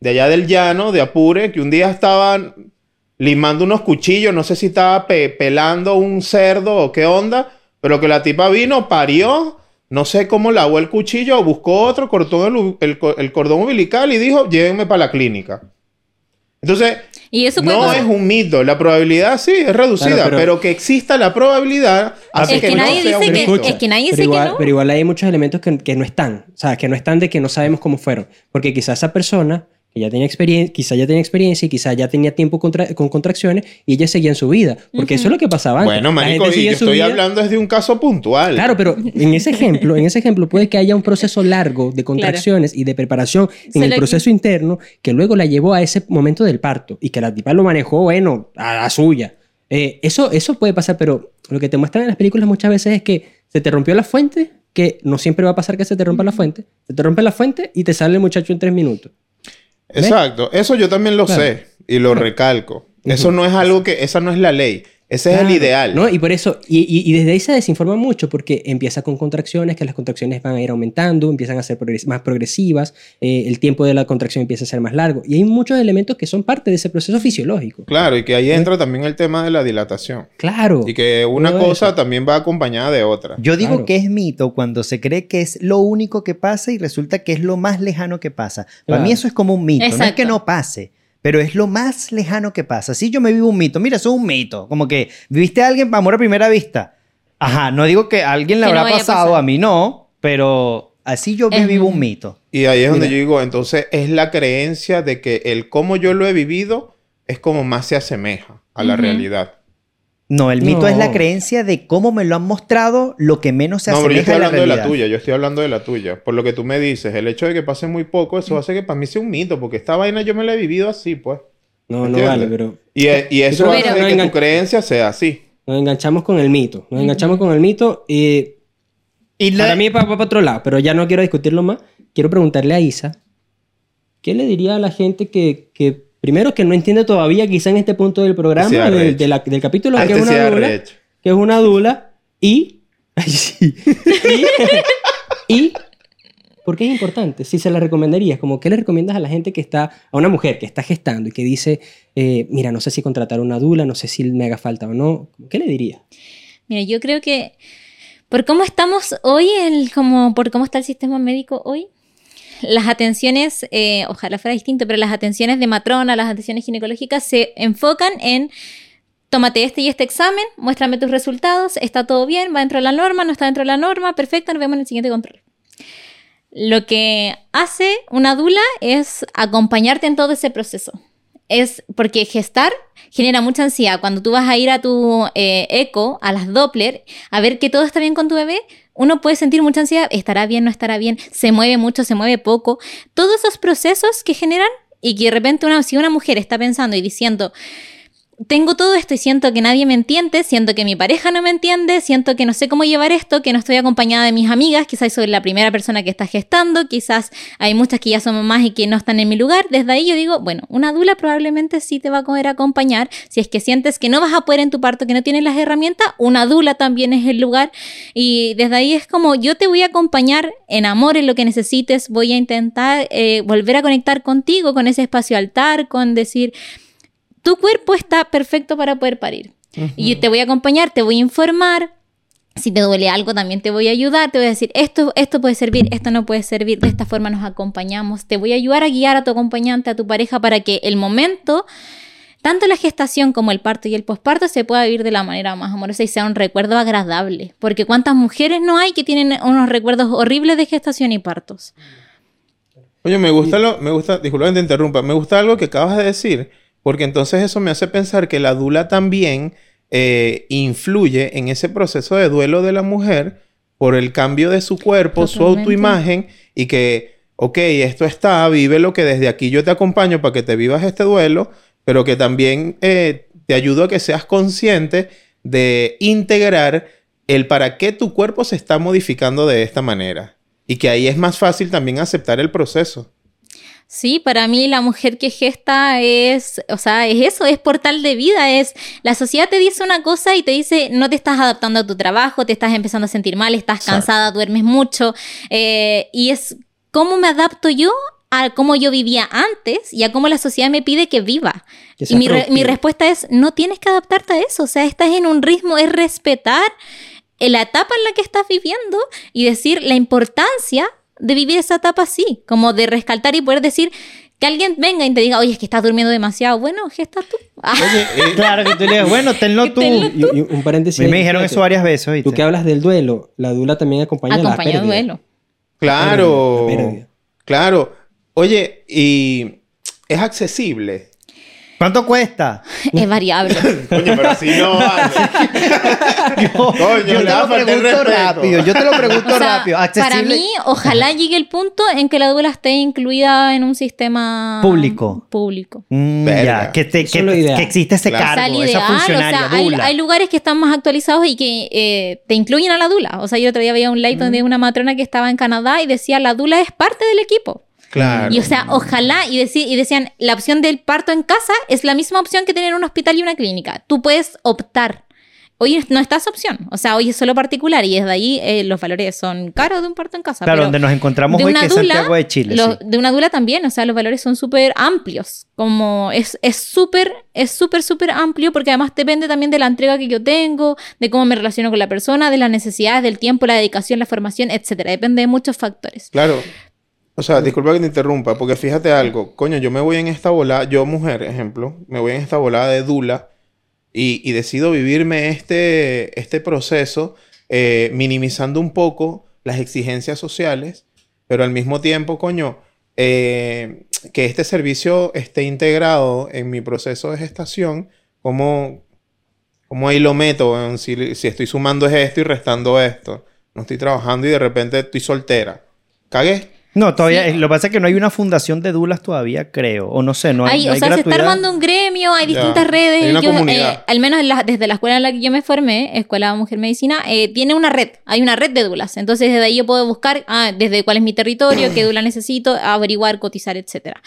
de allá del llano, de Apure, que un día estaban limando unos cuchillos, no sé si estaba pe pelando un cerdo o qué onda, pero que la tipa vino, parió, no sé cómo lavó el cuchillo, buscó otro, cortó el, el, el cordón umbilical y dijo, llévenme para la clínica. Entonces, ¿Y eso no puede... es un mito, la probabilidad sí es reducida, Claro, pero... pero que exista la probabilidad hace Es que, que no nadie sea dice un que- mito. es que nadie pero dice que igual, no. Pero igual hay muchos elementos que, que no están. O sea, que no están de que no sabemos cómo fueron. Porque quizás esa persona que ya tenía experiencia, quizás ya tenía experiencia y quizás ya tenía tiempo contra- con contracciones y ella seguía en su vida. Porque eso es lo que pasaba antes. Bueno, La marico, gente y sigue yo en su estoy vida. hablando desde un caso puntual. Claro, pero en ese ejemplo, en ese ejemplo puede que haya un proceso largo de contracciones y de preparación en Solo el que- proceso interno que luego la llevó a ese momento del parto y que la tipa lo manejó, bueno, a la suya. Eh, eso, eso puede pasar, pero lo que te muestran en las películas muchas veces es que se te rompió la fuente, que no siempre va a pasar que se te rompa la fuente. Se te rompe la fuente y te sale el muchacho en tres minutos. Exacto, eso yo también lo Claro. sé y lo recalco. Eso no es algo que, esa no es la ley, ese es el Claro, ideal. ¿no? Y por eso, y, y, y desde ahí se desinforma mucho porque empieza con contracciones, que las contracciones van a ir aumentando, empiezan a ser progres más progresivas, eh, el tiempo de la contracción empieza a ser más largo. Y hay muchos elementos que son parte de ese proceso fisiológico. Claro, y que ahí entra también el tema de la dilatación. Claro. Y que una Todo cosa eso. también va acompañada de otra. Yo digo Claro. que es mito cuando se cree que es lo único que pasa y resulta que es lo más lejano que pasa. Para Claro. mí eso es como un mito. No es Exacto. que no pase, pero es lo más lejano que pasa. Si yo me vivo un mito, mira, eso es un mito. Como que viviste a alguien amor a primera vista. Ajá, no digo que a alguien le Que no habrá vaya a pasado, pasar. a mí no, pero así yo me Es- vivo un mito. Y ahí es donde Mira. yo digo, entonces es la creencia de que el cómo yo lo he vivido es como más se asemeja a la Ujú. realidad. No, el mito No. es la creencia de cómo me lo han mostrado, lo que menos se No, pero yo asemeja estoy a la hablando de la realidad. tuya, yo estoy hablando de la tuya. Por lo que tú me dices, el hecho de que pase muy poco, eso hace que para mí sea un mito, porque esta vaina yo me la he vivido así, pues. No, no ¿Entiendes? vale, pero Y, e- y eso Pero- hace de no que engan- tu creencia sea así. nos enganchamos con el mito. Nos enganchamos con el mito y Y la- para mí va para otro lado, pero ya no quiero discutirlo más. Quiero preguntarle a Isa, ¿qué le diría a la gente que, que primero que no entiende todavía quizá en este punto del programa, Que sea del, arrecho. de la- del capítulo, Ah, que, este es sea una dula, arrecho. que es una dula y... Ay, sí. y, y ¿por qué es importante? Si se la recomendarías, como ¿qué le recomiendas a la gente que está, a una mujer que está gestando y que dice, eh, mira, no sé si contratar una dula, no sé si me haga falta o no? ¿Qué le dirías? Mira, yo creo que por cómo estamos hoy, el, como, por cómo está el sistema médico hoy, las atenciones, eh, ojalá fuera distinto, pero las atenciones de matrona, las atenciones ginecológicas se enfocan en tómate este y este examen, muéstrame tus resultados, está todo bien, va dentro de la norma, no está dentro de la norma, perfecto, nos vemos en el siguiente control. Lo que hace una dula es acompañarte en todo ese proceso. Es porque gestar genera mucha ansiedad. Cuando tú vas a ir a tu eh, eco, a las Doppler, a ver que todo está bien con tu bebé, uno puede sentir mucha ansiedad. ¿Estará bien? ¿No estará bien? ¿Se mueve mucho? ¿Se mueve poco? Todos esos procesos que generan y que de repente una, si una mujer está pensando y diciendo... Tengo todo esto y siento que nadie me entiende, siento que mi pareja no me entiende, siento que no sé cómo llevar esto, que no estoy acompañada de mis amigas, quizás soy la primera persona que está gestando, quizás hay muchas que ya son mamás y que no están en mi lugar. Desde ahí yo digo, bueno, una dula probablemente sí te va a poder acompañar. Si es que sientes que no vas a poder en tu parto, que no tienes las herramientas, una dula también es el lugar. Y desde ahí es como, yo te voy a acompañar en amor, en lo que necesites, voy a intentar eh, volver a conectar contigo, con ese espacio altar, con decir... Tu cuerpo está perfecto para poder parir. Uh-huh. Y yo te voy a acompañar, te voy a informar. Si te duele algo, también te voy a ayudar. Te voy a decir, esto, esto puede servir, esto no puede servir. De esta forma nos acompañamos. Te voy a ayudar a guiar a tu acompañante, a tu pareja, para que el momento, tanto la gestación como el parto y el posparto, se pueda vivir de la manera más amorosa y sea un recuerdo agradable. Porque ¿cuántas mujeres no hay que tienen unos recuerdos horribles de gestación y partos? Oye, me gusta, lo, me gusta, disculpa que te interrumpa, me gusta algo que acabas de decir. Porque entonces eso me hace pensar que la dula también eh, influye en ese proceso de duelo de la mujer por el cambio de su cuerpo, Totalmente. su autoimagen y que, ok, esto está, vive lo que desde aquí yo te acompaño para que te vivas este duelo, pero que también eh, te ayudo a que seas consciente de integrar el para qué tu cuerpo se está modificando de esta manera. Y que ahí es más fácil también aceptar el proceso. Sí, para mí la mujer que gesta es, o sea, es eso, es portal de vida, es la sociedad te dice una cosa y te dice no te estás adaptando a tu trabajo, te estás empezando a sentir mal, estás cansada, duermes mucho, eh, y es cómo me adapto yo a cómo yo vivía antes y a cómo la sociedad me pide que viva. Que Y seas mi, re- productivo. mi respuesta es, no tienes que adaptarte a eso. O sea, estás en un ritmo, es respetar la etapa en la que estás viviendo y decir la importancia de vivir esa etapa así, como de rescatar y poder decir que alguien venga y te diga, oye, es que estás durmiendo demasiado. Bueno, ¿qué estás tú? Ah, Oye, eh, Claro que tú le digas, bueno, tenlo tú. Tenlo Y, y un paréntesis. Me, ahí, me dijeron fíjate, eso varias veces, ¿viste? Tú que hablas del duelo, la dula también acompaña la acompañado pérdida. de duelo. claro. La pérdida. Claro. Oye, y es accesible. ¿Cuánto cuesta? Es variable. Coño, pero así no vale. Yo, Coño, yo le te va a lo faltar pregunto respeto. rápido. Yo te lo pregunto O sea, rápido. para Accesible. mí, ojalá llegue el punto en que la dula esté incluida en un sistema Público. público. Mm, Verga. ya, que, te- Eso que, es lo ideal. que existe ese Claro. O sea, cargo, lo esa ideal, o funcionaria, sea, hay, dula. hay lugares que están más actualizados y que eh, te incluyen a la dula. O sea, yo otro día veía un live donde una matrona que estaba en Canadá y decía, la dula es parte del equipo. Claro. Y o sea, ojalá, y, deci- y decían, la opción del parto en casa es la misma opción que tener un hospital y una clínica. Tú puedes optar. Hoy no está esa opción. O sea, hoy es solo particular y desde ahí eh, los valores son caros de un parto en casa. Claro, pero donde nos encontramos de hoy, una que es dula, Santiago de Chile. lo- sí. De una dula también, o sea, los valores son súper amplios. Como es es súper, es súper, súper amplio porque además depende también de la entrega que yo tengo, de cómo me relaciono con la persona, de las necesidades, del tiempo, la dedicación, la formación, etcétera. Depende de muchos factores. Claro. O sea, disculpa que te interrumpa, porque fíjate algo. Coño, yo me voy en esta volada, yo mujer, ejemplo, me voy en esta volada de dula y, y decido vivirme este, este proceso eh, minimizando un poco las exigencias sociales, pero al mismo tiempo, coño, eh, que este servicio esté integrado en mi proceso de gestación, ¿cómo, cómo ahí lo meto? weón? Si, si estoy sumando es esto y restando esto. No estoy trabajando y de repente estoy soltera. ¿Cagué? No, todavía, Sí. lo que pasa es que no hay una fundación de dulas todavía, creo. O no sé, no hay, Hay, no o hay sea, se está gratuidad. armando un gremio, hay Ya, distintas redes. hay una Yo, comunidad. eh, al menos en la- desde la escuela en la que yo me formé, Escuela Mujer Medicina, eh, tiene una red. Hay una red de dulas. Entonces, desde ahí yo puedo buscar ah, desde cuál es mi territorio, qué dula necesito, averiguar, cotizar, etcétera.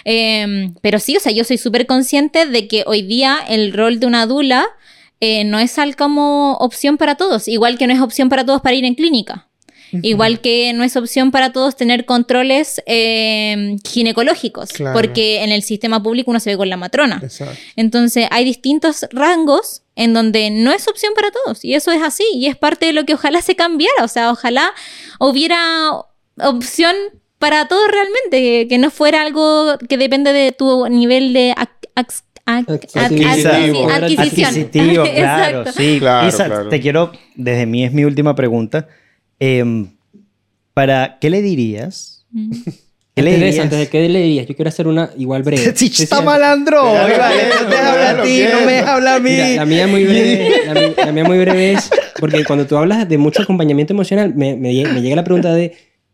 Eh, pero sí, o sea, yo soy súper consciente de que hoy día el rol de una dula eh, no es al como opción para todos. Igual que no es opción para todos para ir en clínica. Igual que no es opción para todos tener controles eh, ginecológicos, Claro. porque en el sistema público uno se ve con la matrona. Exacto. Entonces hay distintos rangos en donde no es opción para todos y eso es así y es parte de lo que ojalá se cambiara, o sea, ojalá hubiera opción para todos realmente, que no fuera algo que depende de tu nivel de ac- ac- ac- Adquisitivo. adquisi- adquisición. Adquisitivo, claro, Exacto. sí. Claro, Isa, claro. te quiero, desde mí es mi última pregunta. Em, para, ¿qué le dirías? Mm. ¿Qué le Antes de dirías? eso, antes de qué le dirías, yo quiero hacer una igual breve. Sí, Sí, está sí, malandro. Déjalo Oye, vale, quieto, no te habla a déjalo ti, quieto. no me habla a mí. Mira, la mía muy breve, la, mi- la mía muy breve es porque cuando tú hablas de mucho acompañamiento emocional, me, me, lle- me llega la pregunta de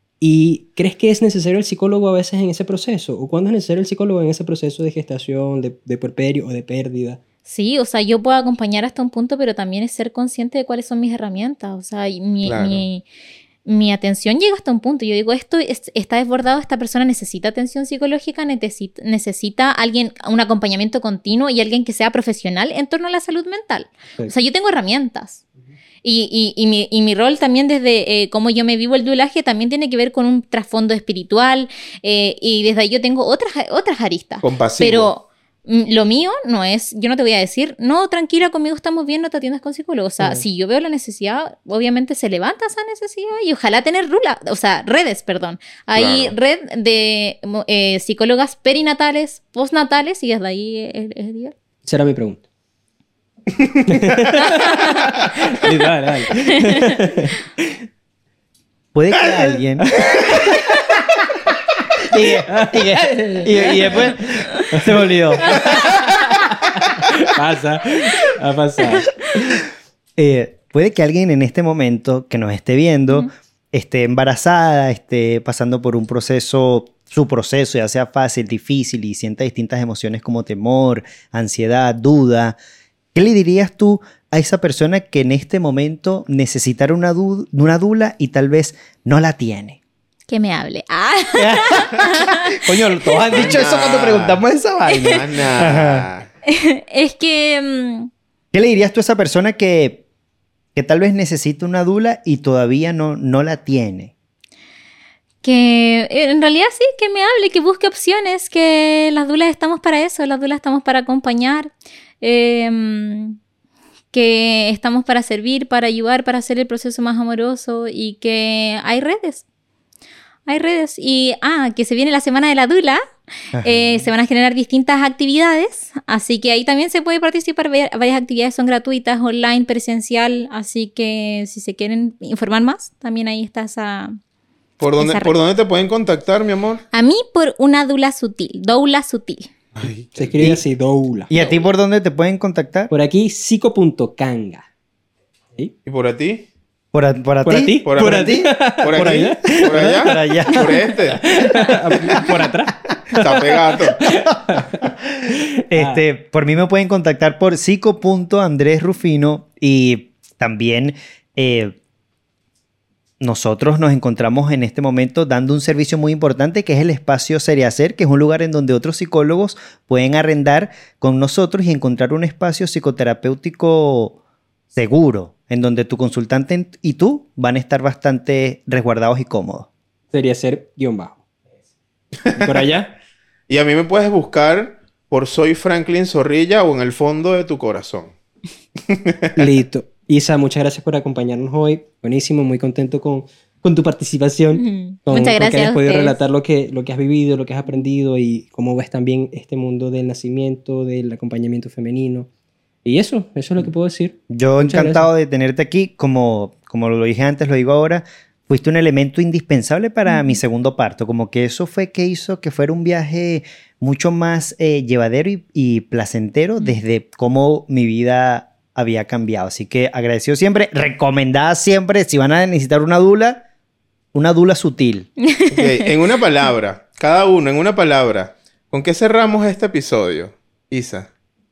¿y crees que es necesario el psicólogo a veces en ese proceso? ¿O cuándo es necesario el psicólogo en ese proceso de gestación, de, de puerperio o de pérdida? Sí, o sea, yo puedo acompañar hasta un punto, pero también es ser consciente de cuáles son mis herramientas. O sea, y mi, Claro. mi, mi atención llega hasta un punto. Yo digo, esto es- está desbordado, esta persona necesita atención psicológica, necesita, necesita alguien, un acompañamiento continuo y alguien que sea profesional en torno a la salud mental. O sea, yo tengo herramientas. Y, y, y, mi, y mi rol también desde eh, cómo yo me vivo el duelaje también tiene que ver con un trasfondo espiritual eh, y desde ahí yo tengo otras, otras aristas. Compasivo. Pero mm, lo mío no es, yo no te voy a decir, no, tranquila, conmigo estamos bien, no te atiendas con psicólogo. O sea, Claro. si yo veo la necesidad, obviamente se levanta esa necesidad y ojalá tener rula, o sea, redes, perdón. Hay Claro. red de mo- eh, psicólogas perinatales, postnatales y desde ahí es, es ideal. Esa era mi pregunta. Sí, dale, dale. Puede que alguien... y, y- y- y después se me olvidó. Pasa, ha pasado. Eh, puede que alguien en este momento que nos esté viendo Ujú. esté embarazada, esté pasando por un proceso, su proceso, ya sea fácil, difícil, y sienta distintas emociones como temor, ansiedad, duda. ¿Qué le dirías tú a esa persona que en este momento necesitara una, du- una dula y tal vez no la tiene? Que me hable. Ah. Coño, todos han dicho eso cuando preguntamos esa vaina. Ana. Es que... mm, ¿Qué le dirías tú a esa persona que, que tal vez necesita una dula y todavía no, no la tiene? Que en realidad sí, que me hable, que busque opciones, que las dulas estamos para eso, las dulas estamos para acompañar, eh, que estamos para servir, para ayudar, para hacer el proceso más amoroso y que hay redes. Hay redes. Y, ah, que se viene la semana de la dula. Eh, se van a generar distintas actividades. Así que ahí también se puede participar. Varias actividades son gratuitas, online, presencial. Así que si se quieren informar más, también ahí está esa... ¿Por dónde, ¿Por dónde te pueden contactar, mi amor? A mí por una dula sutil. Doula sutil. Ay, Se escribe así, doula. ¿Y a ti por dónde te pueden contactar? Por aquí, psico punto canga. ¿Sí? ¿Y por a ti? ¿Por, a, por, a ¿Por ti? a ti? ¿Por, ¿Por a a ti? ¿Por, ¿Por aquí? allá? ¿Por allá? Por allá. ¿Por este? Por atrás. Está pegado. Este, Ah. Por mí me pueden contactar por psico punto andrés rufino y también eh, nosotros nos encontramos en este momento dando un servicio muy importante que es el espacio Seriacer, que es un lugar en donde otros psicólogos pueden arrendar con nosotros y encontrar un espacio psicoterapéutico seguro, en donde tu consultante y tú van a estar bastante resguardados y cómodos. Sería ser guión bajo. ¿Y por allá? Y a mí me puedes buscar por Soy Franklin Zorrilla o en el fondo de tu corazón. Listo. Isa, muchas gracias por acompañarnos hoy. Buenísimo, muy contento con, con tu participación. Ujú. Con, Muchas con gracias que hayas a podido ustedes. relatar lo que, lo que has vivido, lo que has aprendido y cómo ves también este mundo del nacimiento, del acompañamiento femenino. Y eso, eso es lo que puedo decir. Yo Muchas encantado de tenerte aquí, como, como lo dije antes, lo digo ahora, fuiste un elemento indispensable para mi segundo parto, como que eso fue que hizo que fuera un viaje mucho más eh, llevadero y, y placentero desde cómo mi vida había cambiado. Así que agradecido siempre, recomendada siempre, si van a necesitar una dula, una dula sutil. Ok, en una palabra, cada uno en una palabra. ¿Con qué cerramos este episodio, Isa?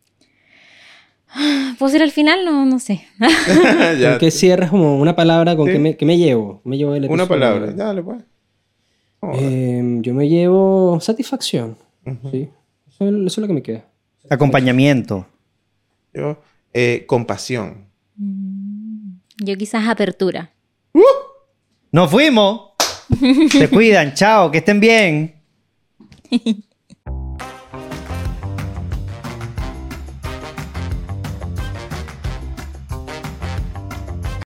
¿Puedo ser al final? No, no sé. Ya. ¿Con qué cierras como una palabra? ¿Con Sí. qué, me, qué me llevo? Me llevo el Una episodio. palabra. Dale, pues. Joder. Eh, yo me llevo satisfacción. Ujú. Sí. Eso, es- eso es lo que me queda. Acompañamiento. Yo, eh, compasión. Yo quizás apertura. ¡Nos fuimos! Se cuidan, chao, que estén bien.